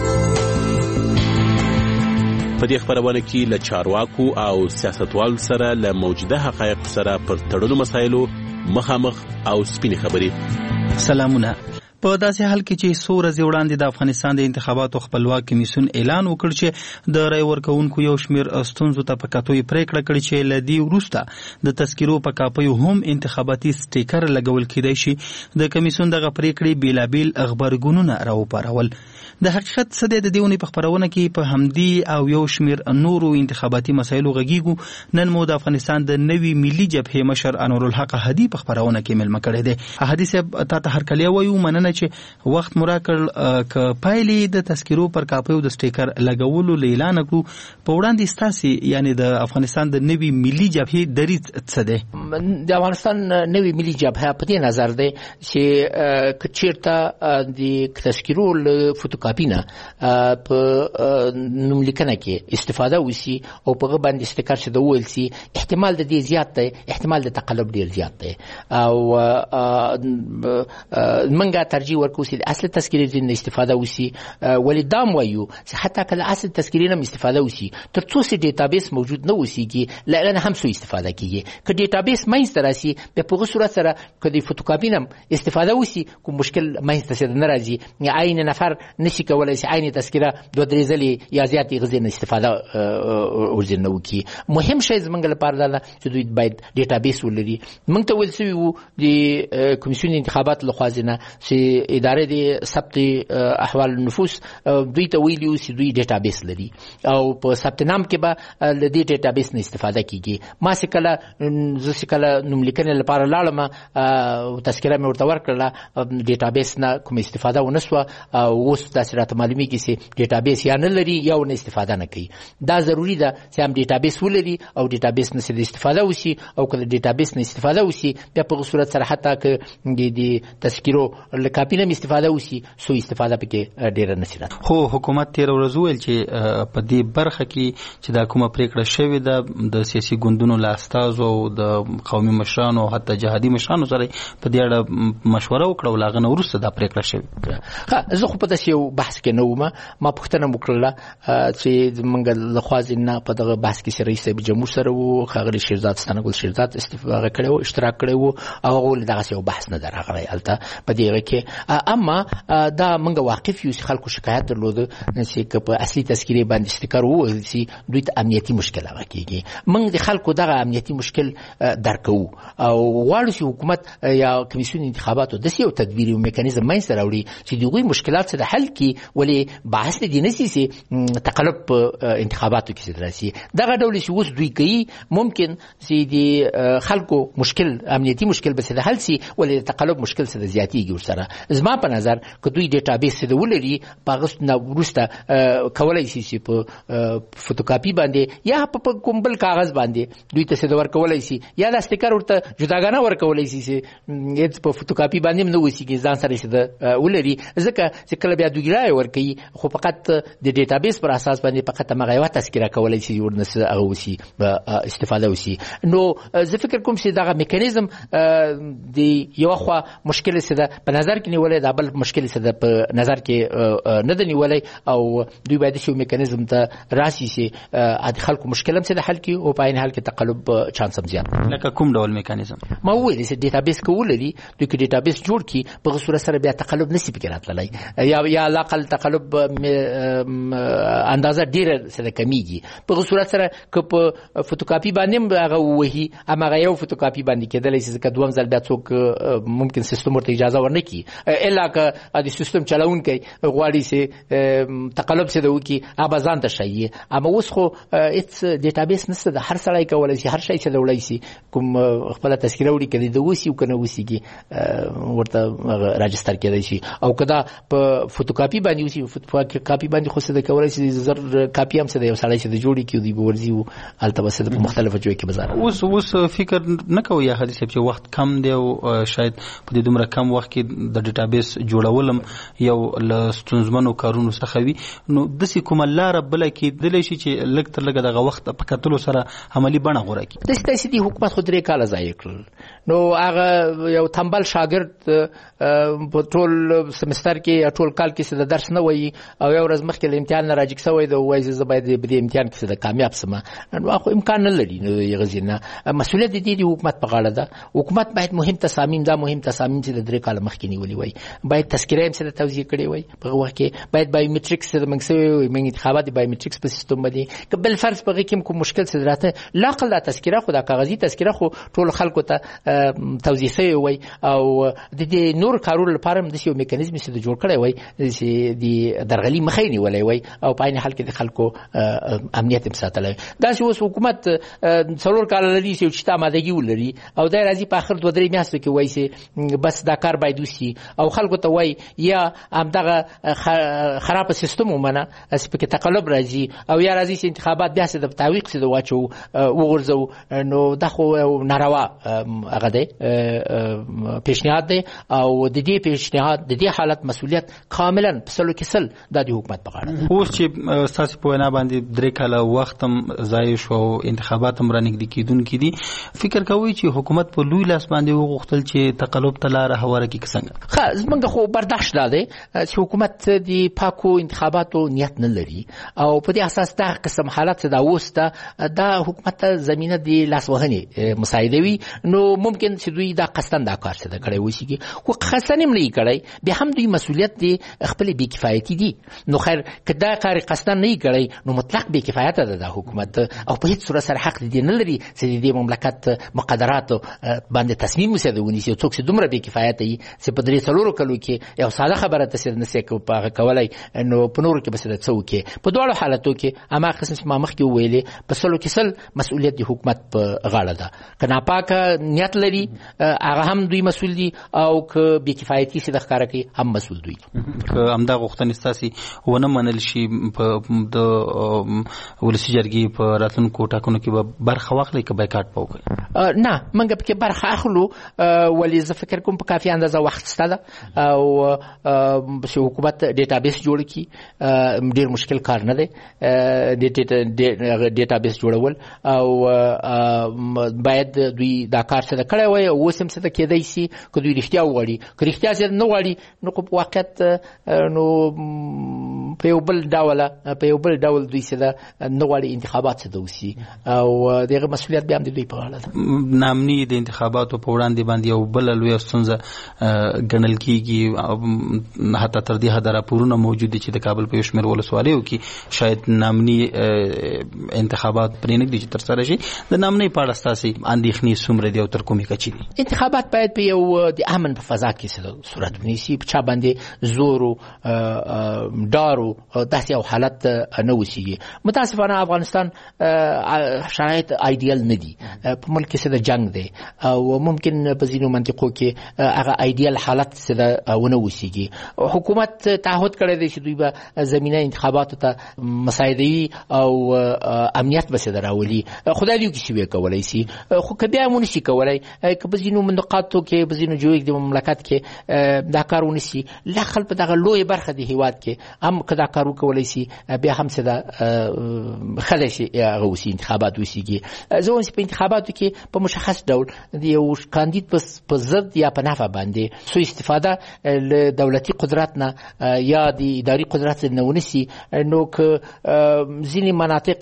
په دې خبرونه کې له چارواکو او سیاستوالو سره له موجوده حقایق سره پر تړلو مسایلو مخامخ او سپینې خبرې. سلامونه. په داسې حال کې چې څو ورځې وړاندې د افغانستان د انتخاباتو خپلواک کمیسیون اعلان وکړ چې د رای ورکوونکو یو شمېر ستونزو ته په کتو یې پریکړه کړې چې له دې وروسته د تذکیرو په کاپیو هم انتخاباتي سټیکر لګول کېدای شي. د کمیسیون دغه پریکړې بېلابېل غبرګونونه راوپارول. د حقیقت څه دی؟ د دې اونۍ په خپرونه کې په همدې او یو شمېر نورو انتخاباتي مسایلو غږیږو. نن مو د افغانستان د نوي ملي جبهې مشر انورالحق احدي په خپرونه کې مېلمه کړی دی. احدي صاحب تا ته هرکلی وایو، مننه چې وخت مو راکړ که پایلې د تذکیرو پر کاپیو د سټیکر لګولو له اعلان کړو. په وړاندې ستاسې یعنې د افغانستان د نوي ملي جبهې دریځ څه دی؟ د افغانستان نوي ملي جبهه په دې نظر دی چې که چېرته د تذکیرو له فوتوکاپي نه په نوملیکنه کې استفاده وشي او په هغه باندې سټیکر چې د وویل شي، احتمال د دې زیات دی، احتمال د تقلب ډېر زیات دی. او منګه ترجیح ورکوو چې د اصل تذکیرې ځینې استفاده وشي، ولې دا م وایو چې حتی که له اصل تذکیرې نه هم استفاده وشي تر څو چې ډیټابیس موجود نه اوسېږي له هغه نه هم څو استفاده کېږي. که ډیټابیس منځته راشي بیا په هغه صورت سره که د فوتوکاپي نه هم استفاده وشي کوم مشکل منځته چې نه راځي. عین نفر نشي کولی چې عین تذکیره دوه درې ځلې یا زیاتې غزې نه استفاده ورځنه وکړي. مهم شی زموږ لپاره دا ده چې دوی باید ډیټابیس ولري. موږ ته ویل شوي وو د کمیسیون انتخابات له خوا نه چې ادارې د ثبت احوال النفوس دوی ته ویلي وو چې دوی ډیټابیس لري او په ثبت نام کې به له دې ډیټابیس نه استفاده کېږي. ما چې کله زه چې کله نوملیکنې لپاره لاړم تذکیره مې ورته ورکړله، ډیټابیس نه کوم استفاده ونه سوه. اوس داسې راته معلومیږي چې ډیټابیس یا نه لري یا ونه استفاده نه کوي. دا ضروري ده چې هم ډیټابیس ولري او ډیټابیس نه سره استفاده وشي. او که د ډیټابیس نه استفاده وشي بیا په صورت سره حتی که د تذکیرو له کاپي نه استفاده وشي سو استفاده پکې ډیره نشي راځي. خو حکومت تیر ورځ ویل چې په دې برخه کې چې دا کومه پریکړه شوې ده د سیاسي ګوندونو له استازو او د قومي مشرانو او حتی جهادي مشرانو سره په دې اړه مشوره وکړه او له هغه نه وروسته دا پریکړه شوې. زه خو په داسې یو بحث کې نه وم. ما پوښتنه وکړله چې موږ له خوا نه په دغه بحث کې رئیس صاحب جمهور سره وو، ښاغلي شیرزاد ستانګل شیرزاد استفاده کړی وو، اشتراک کړی وو او هغه دغسې یو بحث نه ده راغلی هلته په دې هغه کې. اما دا موږ واقف یو چې خلکو شکایت درلوده چې که په اصلي تذکیرې باندې سټیکر ووهل شي دوی ته امنیتي مشکل هغه کېږي. موږ د خلکو دغه امنیتي مشکل درک کوو او غواړو چې حکومت یا کمیسیون انتخاباتو داسې یو تدبیر یو میکانیزم منځته راوړي چې د هغوی مشکلات څه د حل کړي. ولې بحث د دې نه شي چې تقلب په انتخاباتو کې څه راسي. دغه ډول چې اوس دوی کوي ممکن چې د خلکو مشکل امنیتي مشکل به څه د حل شي، ولې د تقلب مشکل څه د زیاتېږي ورسره. زما په نظر که دوی ډیټابیس څه د ولري په هغه نه وروسته کولی شي چې په فوتوکاپي باندې یا په کوم بل کاغذ باندې دوی ته څه د ورکولی شي یا دا سټیکر ورته جداګانه ورکولی شي چې هېڅ په فوتوکاپي باندې هم نه اوسېږي ځان سره چې د ولري. ځکه چې کله بیا دوی رایه ورکوي خو فقط د ډیټا ډیټابیس پر اساس باندې فقط هغه یو تذکره کولای شي ورنس هغه وسی استفاده وسی. نو زه فکر کوم چې دا میکانیزم دی یو خو مشکل څه ده په نظر کې نیولای، دا بل مشکل څه ده په نظر کې نه دی نیولای، او دوی باید شو میکانیزم ته راشي چې د خلکو مشکل هم څه د حل کی او په عین حال کې تقلب چانس هم زیات. لکه کوم ډول میکانیزم؟ ما ویل چې ډیټابیس کول دي، دوی کې ډیټابیس جوړ کی په صورت سره بیا تقلب نسی فکر راتلای، یا یا لاقل تقلب اندازه ډیره سره کمیږي. په صورت سره که په فوټوکاپي باندې هغه وਹੀ اما یو فوټوکاپي باندې کېدلی چې که دوم ځل بیا څوک ممکن سیستم ورته اجازه ورنکړي، الا که د سیستم چلاونکی غواړي چې تقلب څه د وکی هغه ځان ته شي. اما اوس خو هیڅ ډیټابیس نشته، د هر سړی کولای شي هر شی چې وړای شي، کوم خپل تذکره وړي کړي د وسی او کنه وسی کې ورته راجستر کېدای شي. او کدا په فوټوکاپي باندې وسی فوټوکاپي باندې خو څه د کولای شي زر کاپي هم څه د یو سړی چې د جوړي کې دی ورزي او البته په مختلفو ځایو کې بازار. اوس اوس فکر نه کوي یا حدیث چې وخت کم دی او شاید په دې دومره کم وخت کې د ډیټابیس جوړولم یو لستونزمنو کارونو څخه وي، نو د سې کومه لار بل کې دلی شي چې لږ تر لږه دغه وخت په کتلو سره عملی بڼه غوره کړي. د سیاسي دی حکومت خو درې کاله ضایع کړل، نو هغه یو تنبل شاګرد په ټول سمستر کې ټول کال کې د درس نه وایي او یو ورځ مخکې له امتحان نه راجګ شوی د وایي زه باید په دې امتحان کې د کامیاب سم، نو خو امکان نه لري. نو یغه ځینه مسؤلیت دي د حکومت په غاړه ده. حکومت باید مهم تصامیم دا مهم تصامیم چې د درې کال مخکې نیولي وای، باید تذکره هم سره توزیع کړي وای، په وخت کې باید بایومټریکس سره منګسوي وي، موږ انتخابات د بایومټریکس په سیستم باندې که بل فرض په کې کوم مشکل څه راته لاقل د تذکره خو د کاغذي تذکره خو ټول خلکو ته توزیع شوی وای، او د دې نور کارونو لپاره هم د یو میکانیزم چې جوړ کړی وای چې د درغلي مخې نیولای وای او په عین حال کې د خلکو امنیت هم ساتلی. دا چې اوس حکومت څلور کال لري چې چې آمادګي ولري او دا راځي په اخر دوه درې میاشتو کې وای چې بس دا کار باید وشي او خلکو ته وای یا همدغه خراب سیستم ومنه چې پکې تقلب راځي او یا راځي چې انتخابات بیا د تعویق څخه واچو وګرځو، نو دا خو ناروا هغه دی پیشنهاد دی او د دې پیشنهاد د دې حالت مسؤلیت کاملا په سلو کې سل د حکومت په غاړه ده. اوس چې تاسو په وینا باندې درې کاله وخت هم ضایع شو او انتخابات هم رانږدې کیدونکي دي، فکر کوي چې حکومت په لوی لاس باندې وغوښتل چې تقلب ته لاره هواره کړي څنګه؟ ښه زمونږ خو برداشت دا دی چې حکومت د پاکو انتخاباتو نیت نه لري او په دې اساس دا قسم حالت دا وسته دا حکومت ته زمينه دی لاس وهنې مساعدوي، نو ممکن چې دوی دا قصدن دا کار څه کړی وشي خو قصدن هم نه کړی، بیا هم دوی مسؤلیت دی خپل بې کفایتي دي. نو خیر کدا کار قصدن نه کړی نو مطلق بې کفایت ده د حکومت او په هیڅ صورت سره حق دی نه لري چې د مملکت مقدرات باندې تصمیم وسه ونیسي. څوک چې دومره بې کفایت وي چې په درې څلورو کلو کې یو ساده خبره تاسو نه سې کولای، نو په نور کې بس د څوک په دوه حالتو کې اما قسم چې ما مخکې ویلې په سلو کې سل مسؤلیت د حکومت په غاړه ده. کنا پاکه نیت لري هغه هم دوی مسؤل دي او که بې کفایتي سي د ښکارا کوي هم مسؤل دوی. که همدا غوښتنې ستاسي ونه منل شي په د ولسي جرګې په راتلونکو ټاکنو کې به برخه واخلي که بایکاټ به وکړي؟ نه موږ پکې برخه اخلو، ولې زه فکر کوم په کافي اندازه وخت شته ده او چې حکومت ډیټابیس جوړ کړي ډېر مشکل کار نه دی ډیټابیس جوړول او باید دوی دا کار څه کړی وای او اوس هم څه کېدای شي که دوی رښتیا وغواړي، که رښتیا څه نه غواړي نو په واقعیت نو په یو بل ډول په یو بل ډول دوی څه نه غواړي انتخابات څه وشي او دغه مسؤلیت بیا هم د دوی په غاړه ده. نامني د انتخاباتو په وړاندې باندې یو بل لوی ستونزه ګڼل کیږي، حتی تر دې حده راپورونه موجود دي چې د کابل په یو شمېر ولسوالیو کې شاید نامني انتخابات پرې نه دي چې ترسره شي. د نامنۍ په اړه ستاسې اندېښنې څومره دي او تر کومې کچې دي؟ انتخابات باید په یو د امن په فضا کې څه صورت ونیسي، په چا باندې زور او ډار او داسې یو حالت نه وشي. متاسفانه افغانستان شرایط ایډیل نه دي، په ملک کې څه د جنگ دی او ممکن په ځینو منطقو کې هغه ایډیل حالت څه د ونه وشيږي. حکومت تعهد کړی دی چې دوی به زمينه انتخاباتو ته مساعدوي او امنیت به څه راولي. خدای دې کې شي کولای شي، خو که بیا مونږ شي کولای که په ځینو منطقاتو کې په ځینو جوړ د مملکت کې دا کار ونشي، لا خپل په دغه لوی برخه د هیواد کې هم کدا کارو کولای شي بیا هم څه د خلک شي هغه وسی انتخابات وسیږي زه اوس په انتخاباتو کې په مشخص ډول د یو کاندید په ضد یا په نفع باندې سو استفاده له دولتي قدرت نه یا د اداري قدرت نه ونیسي نو که ځینې مناطق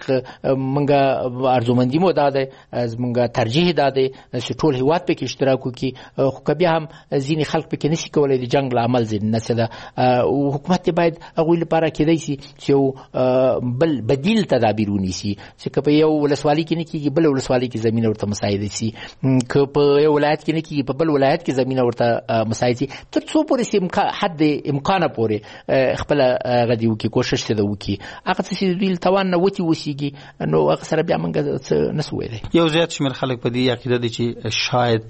مونږه ارزومندي مو دا ده مونږه ترجیح دا ده چې ټول هیواد پکې اشتراک وکړي خو که بیا هم ځینې خلک پکې نشي کولی د جنګ له عمل ځینې نه څه ده او حکومت باید هغوی لپاره کېدای شي چې یو بل بدیل تدابیر ونیسي چې که په یو ولسوالي کې نه کېږي بل ولسوالي کې زمینه ورته مساعده شي که په یو ولایت کې نه کېږي په بل ولایت کې زمینه ورته مساعده شي تر څو پورې چې حد امکانه پورې خپله غدي وکړي کوشش څه ده وکړي هغه څه چې د دوی له توان نه وتې وسیږي نو هغه سره بیا موږ څه نسو ویلی یو زیات شمېر خلک په دې عقیده دي چې شاید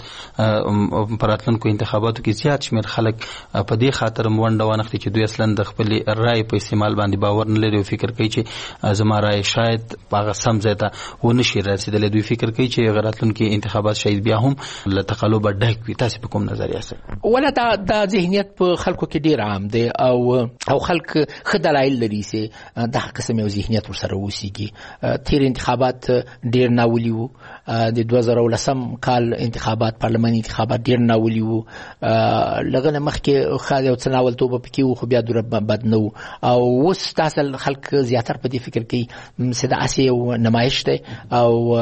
په راتلونکو انتخاباتو کې زیات شمېر خلک په دې خاطر ونډه وانخلي چې دوی اصلا د خپلې رایې په استعمال باندې باور نه لري او فکر کوي چې زما رایې شاید هغه سم ځای ته ونشي رسېدلی دوی فکر کوي چې راتلونکي انتخابات شاید بیا هم له تقلبه ډک وي تاسې په کوم نظر یاست ولا دا دا ذهنیت په خلکو کې ډېر عام دی او او خلک ښه دلایل لري چې دغه قسم یو ذهنیت ورسره وسیږي تېر انتخابات ډېر ناولي وو د دوه زره ولسم کال انتخابات پارلماني انتخابات ډېر ناولي وو لږ نه مخکې ښه یو څه ناولتوبه پکې وو خو بیا دوره بد نه وو او اوس تاسو خلک زیاتر په دې فکر کوي چې دا اسې یو نمایش دی او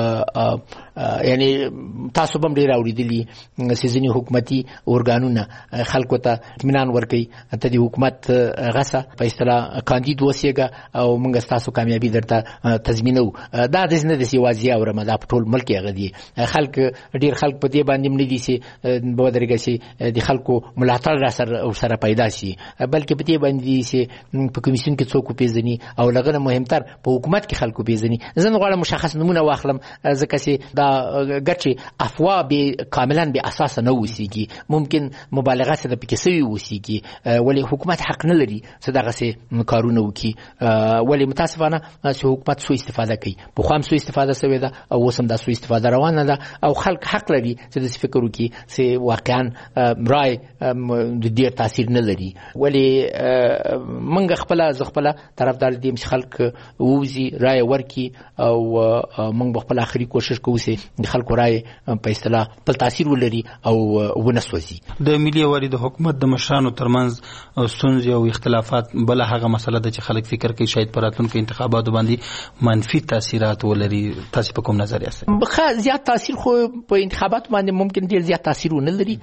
یعنی تاسو به هم ډېر اورېدلي چې ځینې حکومتي ارګانونه خلکو ته اطمینان ورکوي ته د حکومت غسه په اصطلاح کاندید اوسېږه او موږ ستاسو کامیابي درته تضمینوو دا داسې نه ده چې یوازې اورم دا په ټول ملک هغه دي خلک ډېر خلک په دې باندې هم نه دي چې ودرېږه چې د خلکو ملاتړ راسره ورسره پیدا شي بلکې په دې باندې دي چې په کمیسیون کې څوک وپېژني او له هغه نه مهمتر په حکومت کې خلک وپېژني زه نه غواړم مشخص نومونه واخلم ځکه چې دا ګټې افوا بې کاملا بې اساسه نه اوسېږي ممکن مبالغه څه د پکې سوي اوسېږي ولې حکومت حق نه لري چې دغسې کارونه وکړي ولې متاسفانه چې حکومت سو استفاده کوي پخوا هم سو استفاده سوې ده او اوس هم دا سو استفاده روانه ده او خلک حق لري چې داسې فکر وکړي چې واقعا رای د ډېر تاثیر نه لري ولې موږ خپله زه خپله طرفدار دي چې خلک ووځي رای ورکړي او موږ به خپل آخري کوشش کوو چې د خلکو رای په اصطلاح خپل تاثیر ولري او ونه سوځي د ملي یووالي د حکومت د مشرانو ترمنځ ستونزې او اختلافات بله هغه مسله ده چې خلک فکر کوي شاید په راتلونکو انتخاباتو باندې منفي تاثیرات ولري تاسې په کوم نظر یاست ښه زیات تاثیر خو په انتخاباتو باندې ممکن ډېر زیات تاثیر ونه لري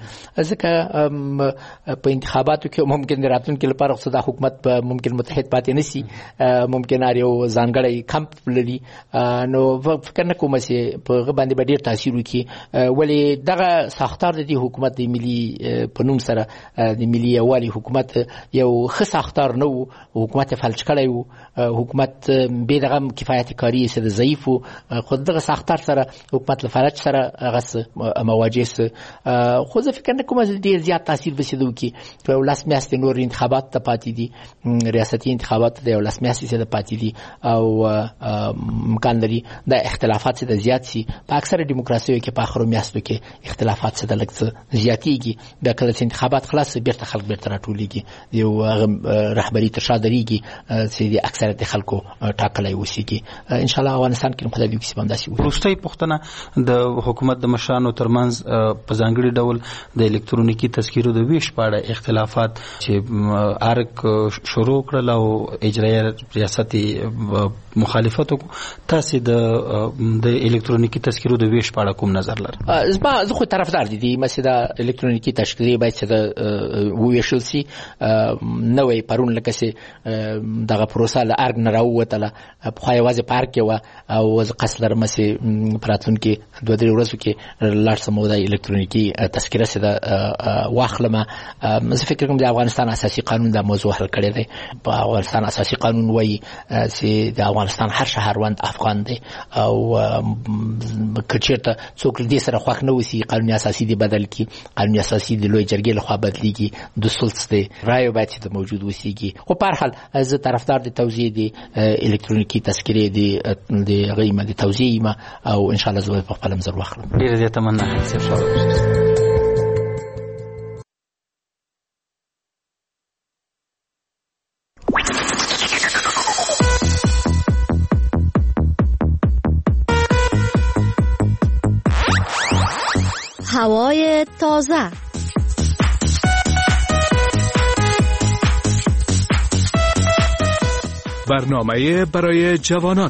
ځکه په انتخاباتو کې ممکن د راتلونکي لپاره خو دا حکومت په ممکن متحد پاتې نه شي ممکن هر یو ځانګړی کمپ لري نو فکر نه کوم چې په هغه باندې به ډېر تاثیر وکړي ولې دغه ساختار د دې حکومت د ملي په نوم سره د ملي یووالي حکومت یو ښه ساختار نه و حکومت یې فلج کړی و حکومت بې دغه کفایت کاري چې د ضعیف و خو دغه ساختار سره حکومت له فلج سره هغه مواجه سه خو زه فکر نه کوم چې ډېر زیات تاثیر به څه وکړي په یولس میاشتې نور انتخابات ته پاتې دي ریاستي انتخابات د یولس میاشتې څه پاتې دي او امکان لري د اختلافات څه زیات شي په اکثره دیموکراسیو کې په آخرو میاشتو کې اختلافات څه د لږ څه زیاتېږي بیا کله چې انتخابات خلاص بیرته خلک بیرته راټولېږي یو رهبري تر شا درېږي چې د اکثریت خلکو ټاکلی اوسېږي انشاءالله افغانستان کې خدای دې وکړي چې به همداسې وي وروستۍ پوښتنه د حکومت د مشرانو ترمنځ په ځانګړي ډول د الکترونیکي تذکیرو د ویش په اړه اختلافات چې ارګ شروع کړل او اجرایه ریاست مخالفت وکړو تاسې د د الکترونیکي تذکیرو د ویش په اړه کوم نظر لرئ؟ زما زه خو طرفدار دي دي مثل دا الکترونیکي تذکیرې باید چې د وویشل سي نوی پرون لکه چې دغه پروسه له ارګ نه راووتله پخوا یوازې په ارګ کې وه او زه قصد لرم چې په راتلونکي دوه درې ورځو کې لاړ شم او دا الکترونیکي تذکیره چې ده واخلمه زه فکر کوم د افغانستان اساسي قانون دا موضوع حل کړی دی په افغانستان اساسي قانون وایي چې د افغانستان هر شهروند افغان دی او که چېرته څوک له دې سره خوښ نه اوسي قانون اساسي دی بدل کړي قانون اساسي د لویې جرګې لخوا بدلېږي د سلطس دی رایو باید چې د موجود اوسېږي خو په هر حال زه طرفدار د توزیع د الکترونیکي تذکیرې د هغې یم د توزیع یم او انشاءالله زه به په خپله مزر واخلم. ډېره زیاته مننه صاحب شاوخت. هوای تازه، برنامه برای جوانان،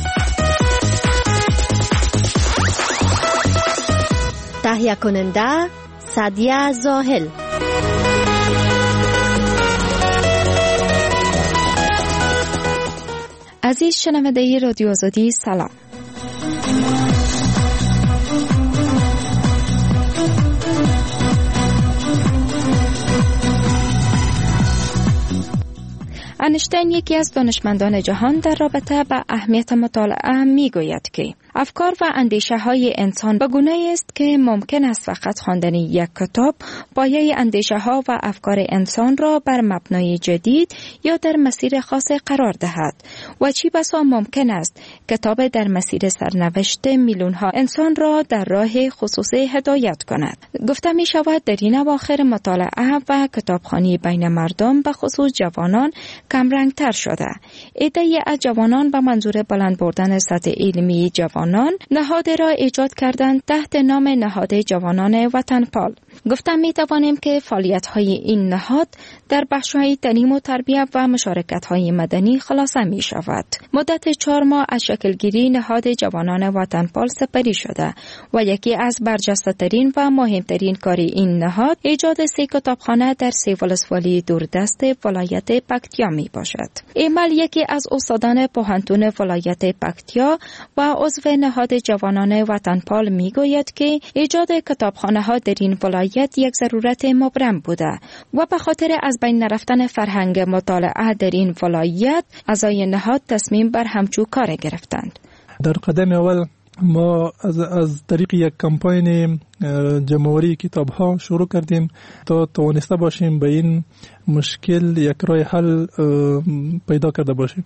تهیه کننده سعدیه زاهل. عزیز شنونده رادیو آزادی، سلام. انشتین یکی از دانشمندان جهان در رابطه با اهمیت مطالعه میگوید که افکار و اندیشه های انسان به گونه است که ممکن است فقط خواندن یک کتاب پایه اندیشه ها و افکار انسان را بر مبنای جدید یا در مسیر خاص قرار دهد و چی بسا ممکن است کتاب در مسیر سرنوشت میلیون ها انسان را در راه خصوصی هدایت کند. گفته می شود در این اواخر مطالعه و کتابخوانی بین مردم به خصوص جوانان کمرنگ تر شده. عده‌ای از جوانان به منظور بلند بردن سطح علمی جوانان نهاد را ایجاد کردند تحت نام نهاد جوانان وطنپال. گفتم می توانیم که فعالیت های این نهاد در بخش های تعلیم و تربیت و مشارکت های مدنی خلاصه می شود. مدت چهار ماه از شکلگیری نهاد جوانان وطنپال سپری شده و یکی از برجسته ترین و مهمترین کار این نهاد ایجاد سه کتابخانه در سه ولسوالی دوردست ولایت پکتیا می باشد. ایمل یکی از استادان پوهنتون ولایت پکتیا و عضو نهاد جوانان وطنپال می گوید که ایجاد کتابخانه ها در این ولایت یک ضرورت مبرم بوده و به خاطر از بین نرفتن فرهنگ مطالعه در این ولایت اعضای نهاد تصمیم بر همچو کار گرفتند. در قدم اول ما از, از طریق یک کمپاین جمعوری کتاب ها شروع کردیم تا توانسته باشیم به این مشکل یک راه حل پیدا کرده باشیم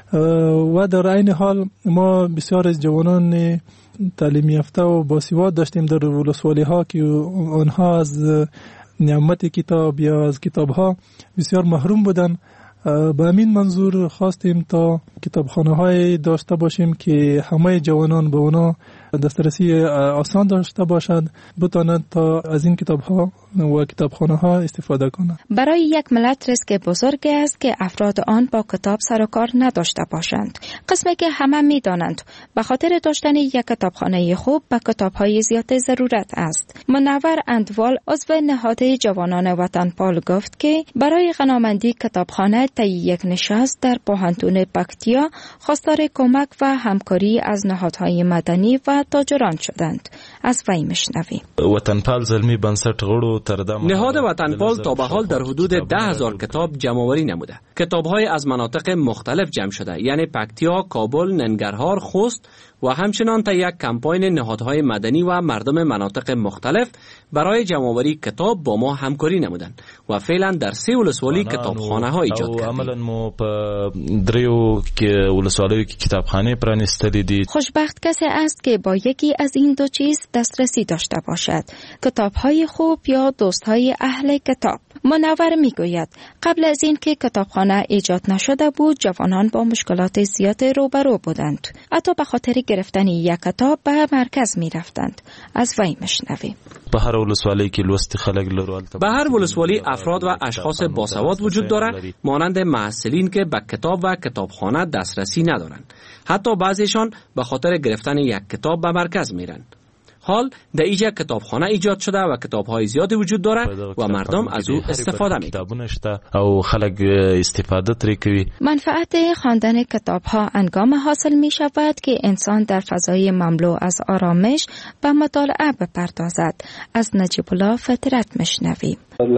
و در عین حال ما بسیار از جوانان تعلیم یافته و باسواد داشتیم در ولسوالی ها که آنها از نعمت کتاب یا از کتاب ها بسیار محروم بودن. به همین منظور خواستیم تا کتابخانه های داشته باشیم که همه جوانان به اونا دسترسی آسان داشته باشد، بتوانند تا از این کتاب ها و کتابخانه ها استفاده کنند. برای یک ملت ریسک بزرگ است که افراد آن با کتاب سر و کار نداشته باشند. قسمی که همه می دانند به خاطر داشتن یک کتابخانه خوب به کتاب های زیاد ضرورت است. منور اندوال عضو نهاد جوانان وطنپال گفت که برای غنامندی کتابخانه طی یک نشست در پوهنتون پکتیا خواستار کمک و همکاری از نهادهای مدنی و تاجران شدند. از وی مشنویم. وطنپال زلمی بنسټ غړو تر دم نهاد وطنپال تا به حال در حدود ده هزار کتاب جمع‌آوری نموده. کتاب‌های از مناطق مختلف جمع شده، یعنی پکتیا، کابل، ننگرهار، خوست و همچنان تا یک کمپاین نهادهای مدنی و مردم مناطق مختلف برای جمع‌آوری کتاب با ما همکاری نمودند و فعلا در سه ولسوالی کتابخانه‌ها ایجاد کردیم. عملاً مو په دریو کې ولسوالیو کې کتابخانه پرانستلې دي. خوشبخت کسی است که با یکی از این دو چیز دسترسی داشته باشد، کتاب‌های خوب یا دوست‌های اهل کتاب. منور میگوید قبل از این که کتابخانه ایجاد نشده بود جوانان با مشکلات زیاد روبرو بودند. حتی به خاطر گرفتن یک کتاب به مرکز می رفتند. از وی مشنویم. به هر ولسوالی کې لوست خلک لرول به هر ولسوالی افراد و اشخاص باسواد وجود دارد، مانند محصلین که به کتاب و کتابخانه دسترسی ندارند. حتی بعضیشان به خاطر گرفتن یک کتاب به مرکز میرند. حال در اینجا کتابخانه ایجاد شده و کتاب‌های زیادی وجود دارد و مردم از او استفاده می‌کنند او خلک استفاده تری کوي. منفعت خواندن کتاب‌ها انگام حاصل می‌شود که انسان در فضای مملو از آرامش به مطالعه بپردازد. از نجیب الله فطرت مشنویم.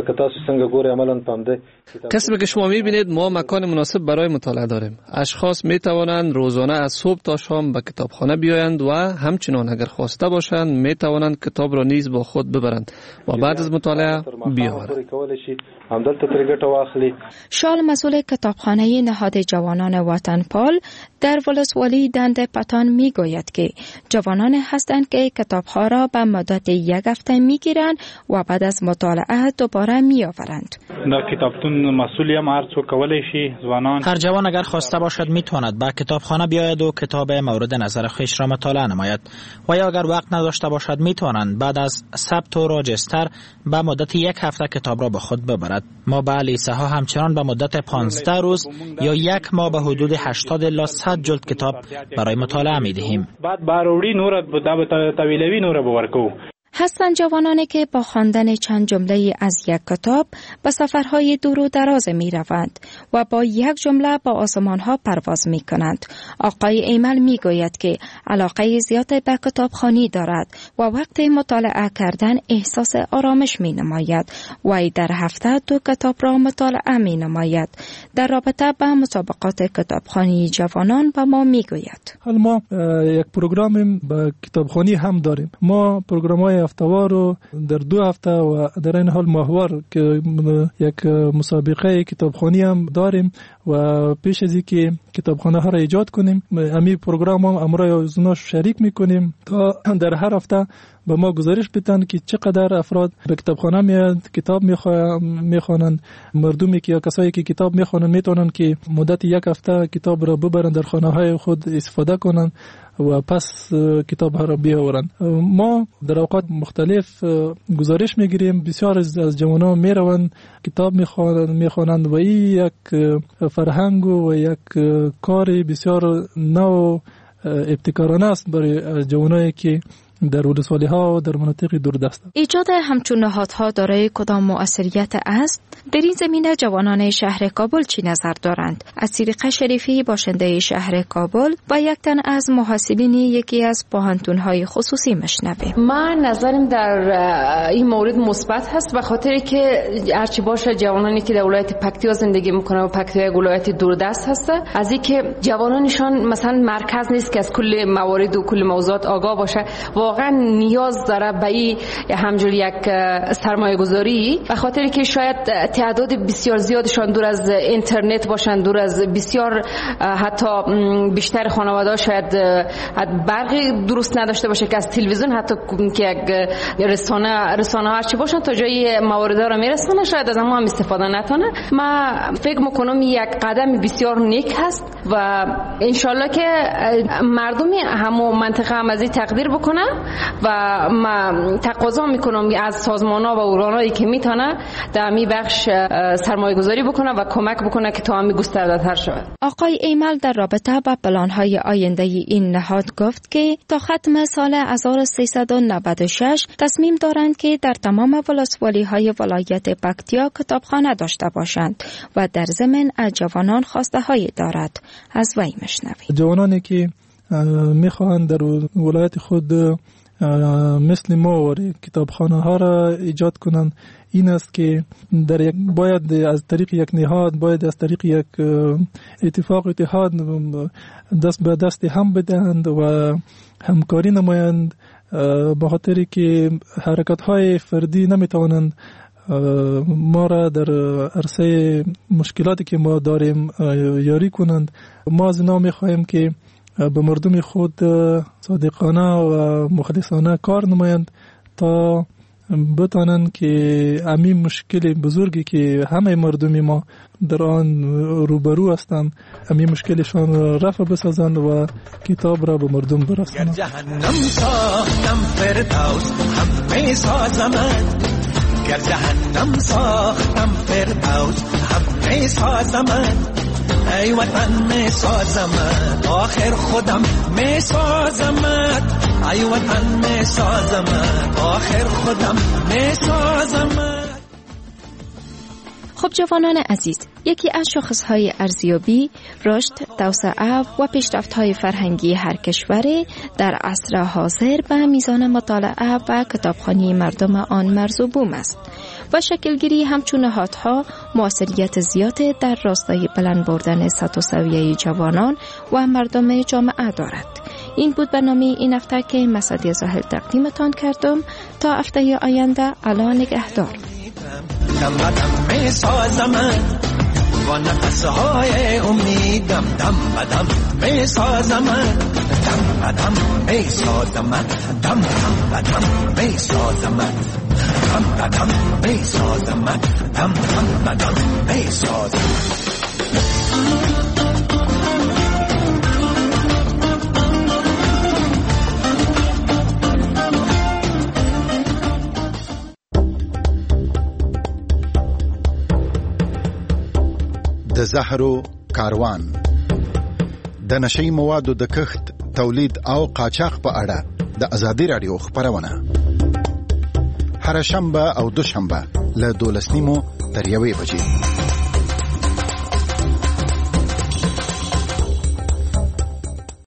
کسب که شما می‌بینید ما مکان مناسب برای مطالعه داریم. اشخاص می‌توانند روزانه از صبح تا شام به کتابخانه بیایند و همچنان اگر خواسته باشند می‌توانند کتاب را نیز با خود ببرند و بعد از مطالعه بیاورند. شال مسئول کتابخانه نهاد جوانان وطنپال در ولسوالی دنده پتان میگوید که جوانان هستند که کتاب‌ها را به مدت یک هفته میگیرند و بعد از مطالعه دوباره میآورند. در کتابتون همون مسئولی هم هر څوک کولای شي ځوانان. هر جوان اگر خواسته باشد میتواند به کتابخانه بیاید و کتاب مورد نظر خویش را مطالعه نماید و یا اگر وقت نداشته باشد میتوانند بعد از ثبت و راجستر به مدت یک هفته کتاب را با خود ببرد. ما به لیسه ها همچنان به مدت پانزده روز یا یک ماه به حدود هشتاد الی صد جلد کتاب برای مطالعه میدهیم. بعد باروری نور به طویلوی نور بورکو. هستند جوانانی که با خواندن چند جمله از یک کتاب به سفرهای دور و دراز می روند و با یک جمله با آسمانها پرواز می کنند. آقای ایمل می گوید که علاقه زیاد به کتابخوانی دارد و وقت مطالعه کردن احساس آرامش می نماید و در هفته دو کتاب را مطالعه می نماید. در رابطه با مسابقات کتابخوانی جوانان با ما می گوید. حال ما یک پروگرام با کتابخوانی هم داریم. ما پروگرام‌های هفته‌وار رو در دو هفته و در این حال ماهوار که یک مسابقه کتابخوانی هم داریم و پیش از اینکه کتابخانه ها را ایجاد کنیم امی پروگرام هم امرای آزوناش شریک میکنیم تا در هر هفته به ما گزارش بدن که چقدر افراد به کتابخانه میاد کتاب میخوانند. مردمی که یا کسایی که کتاب میخوانند میتونن که مدت یک هفته کتاب را ببرن در خانه های خود استفاده کنن و پس کتاب ها را بیاورن. ما در اوقات مختلف گزارش میگیریم بسیار از جوانان میروند کتاب میخوانند و این یک فرهنگ و یک کار بسیار نو ابتکارانه است برای جوانایی که در ولسوالی ها و در مناطق دوردست. ایجاد همچون نهادها دارای کدام مؤثریت است؟ در این زمینه جوانان شهر کابل چی نظر دارند؟ اسیرقه شریفی باشنده شهر کابل و یک تن از محاسبین یکی از پوهنتون‌های خصوصی مشنوه. من نظرم در این مورد مثبت هست به خاطری که هرچی باشه جوانانی که در ولایت پکتیا زندگی میکنه و پکتیا یک ولایت دوردست هست از اینکه جوانانشان مثلا مرکز نیست که از کل موارد و کل موضوعات آگاه باشه واقعا نیاز داره به این همجوری یک سرمایه گذاری به خاطری که شاید تعداد بسیار زیادشان دور از اینترنت باشن دور از بسیار حتی بیشتر خانواده شاید برقی درست نداشته باشه که از تلویزیون حتی که یک رسانه رسانه هرچی باشن تا جای موارد را میرسونه شاید از ما هم استفاده نتونه. من فکر میکنم یک قدم بسیار نیک هست و انشالله که مردمی همو منطقه هم از این تقدیر بکنه و ما تقاضا میکنم از سازمان‌ها و ارگان‌هایی که میتونه در می بخش سرمایه گذاری بکنه و کمک بکنه که تا همی گسترده‌تر شود. آقای ایمل در رابطه با پلان‌های آینده این نهاد گفت که تا ختم سال هزار و سیصد و نود و شش تصمیم دارند که در تمام ولسوالی‌های ولایت پکتیا کتابخانه داشته باشند و در ضمن از جوانان خواسته‌هایی دارد. از وی مشنوید. جوانانی که میخواهند در ولایت خود مثل ما و کتابخانه ها را ایجاد کنند این است که در یک باید از طریق یک نهاد باید از طریق یک اتفاق اتحاد دست به دست هم بدهند و همکاری نمایند به خاطری که حرکت های فردی نمیتوانند ما را در عرصه مشکلاتی که ما داریم یاری کنند. ما از اینا میخواهیم که به مردم خود صادقانه و مخلصانه کار نمایند تا بتانند که همین مشکل بزرگی که همه مردم ما در آن روبرو هستند همین مشکلشان رفع بسازند و کتاب را به مردم برسانند. جهنم ساختم فردوس همه سازمت گر جهنم ساختم فردوس همه سازمت ای وطن می سازمت آخر خودم می سازمت ای وطن می سازمت آخر خودم می سازمت. خب جوانان عزیز، یکی از شاخصهای ارزیابی، رشد، توسعه و پیشرفت‌های فرهنگی هر کشوری در عصر حاضر به میزان مطالعه و کتابخوانی مردم آن مرز و بوم است و شکلگیری همچون نهادها موثریت زیاد در راستای بلند بردن سطح و سویه جوانان و مردم جامعه دارد. این بود برنامه این هفته که مسعدی زاهد تقدیمتان کردم. تا هفته آینده الا نگهدار. دم بدم می سازمت و نفسهای امیدم دم بدم می سازمت دم بدم می سازمت دم بدم می سازمت دم بدم میسازم دم دم بدم میسازم. د زهرو کاروان د نشئی موادو د کښت، تولید او قاچاق په اړه د ازادي رادیو خبرونه هر شنبه او دوشنبه له دولس نیمو تر یوې بجې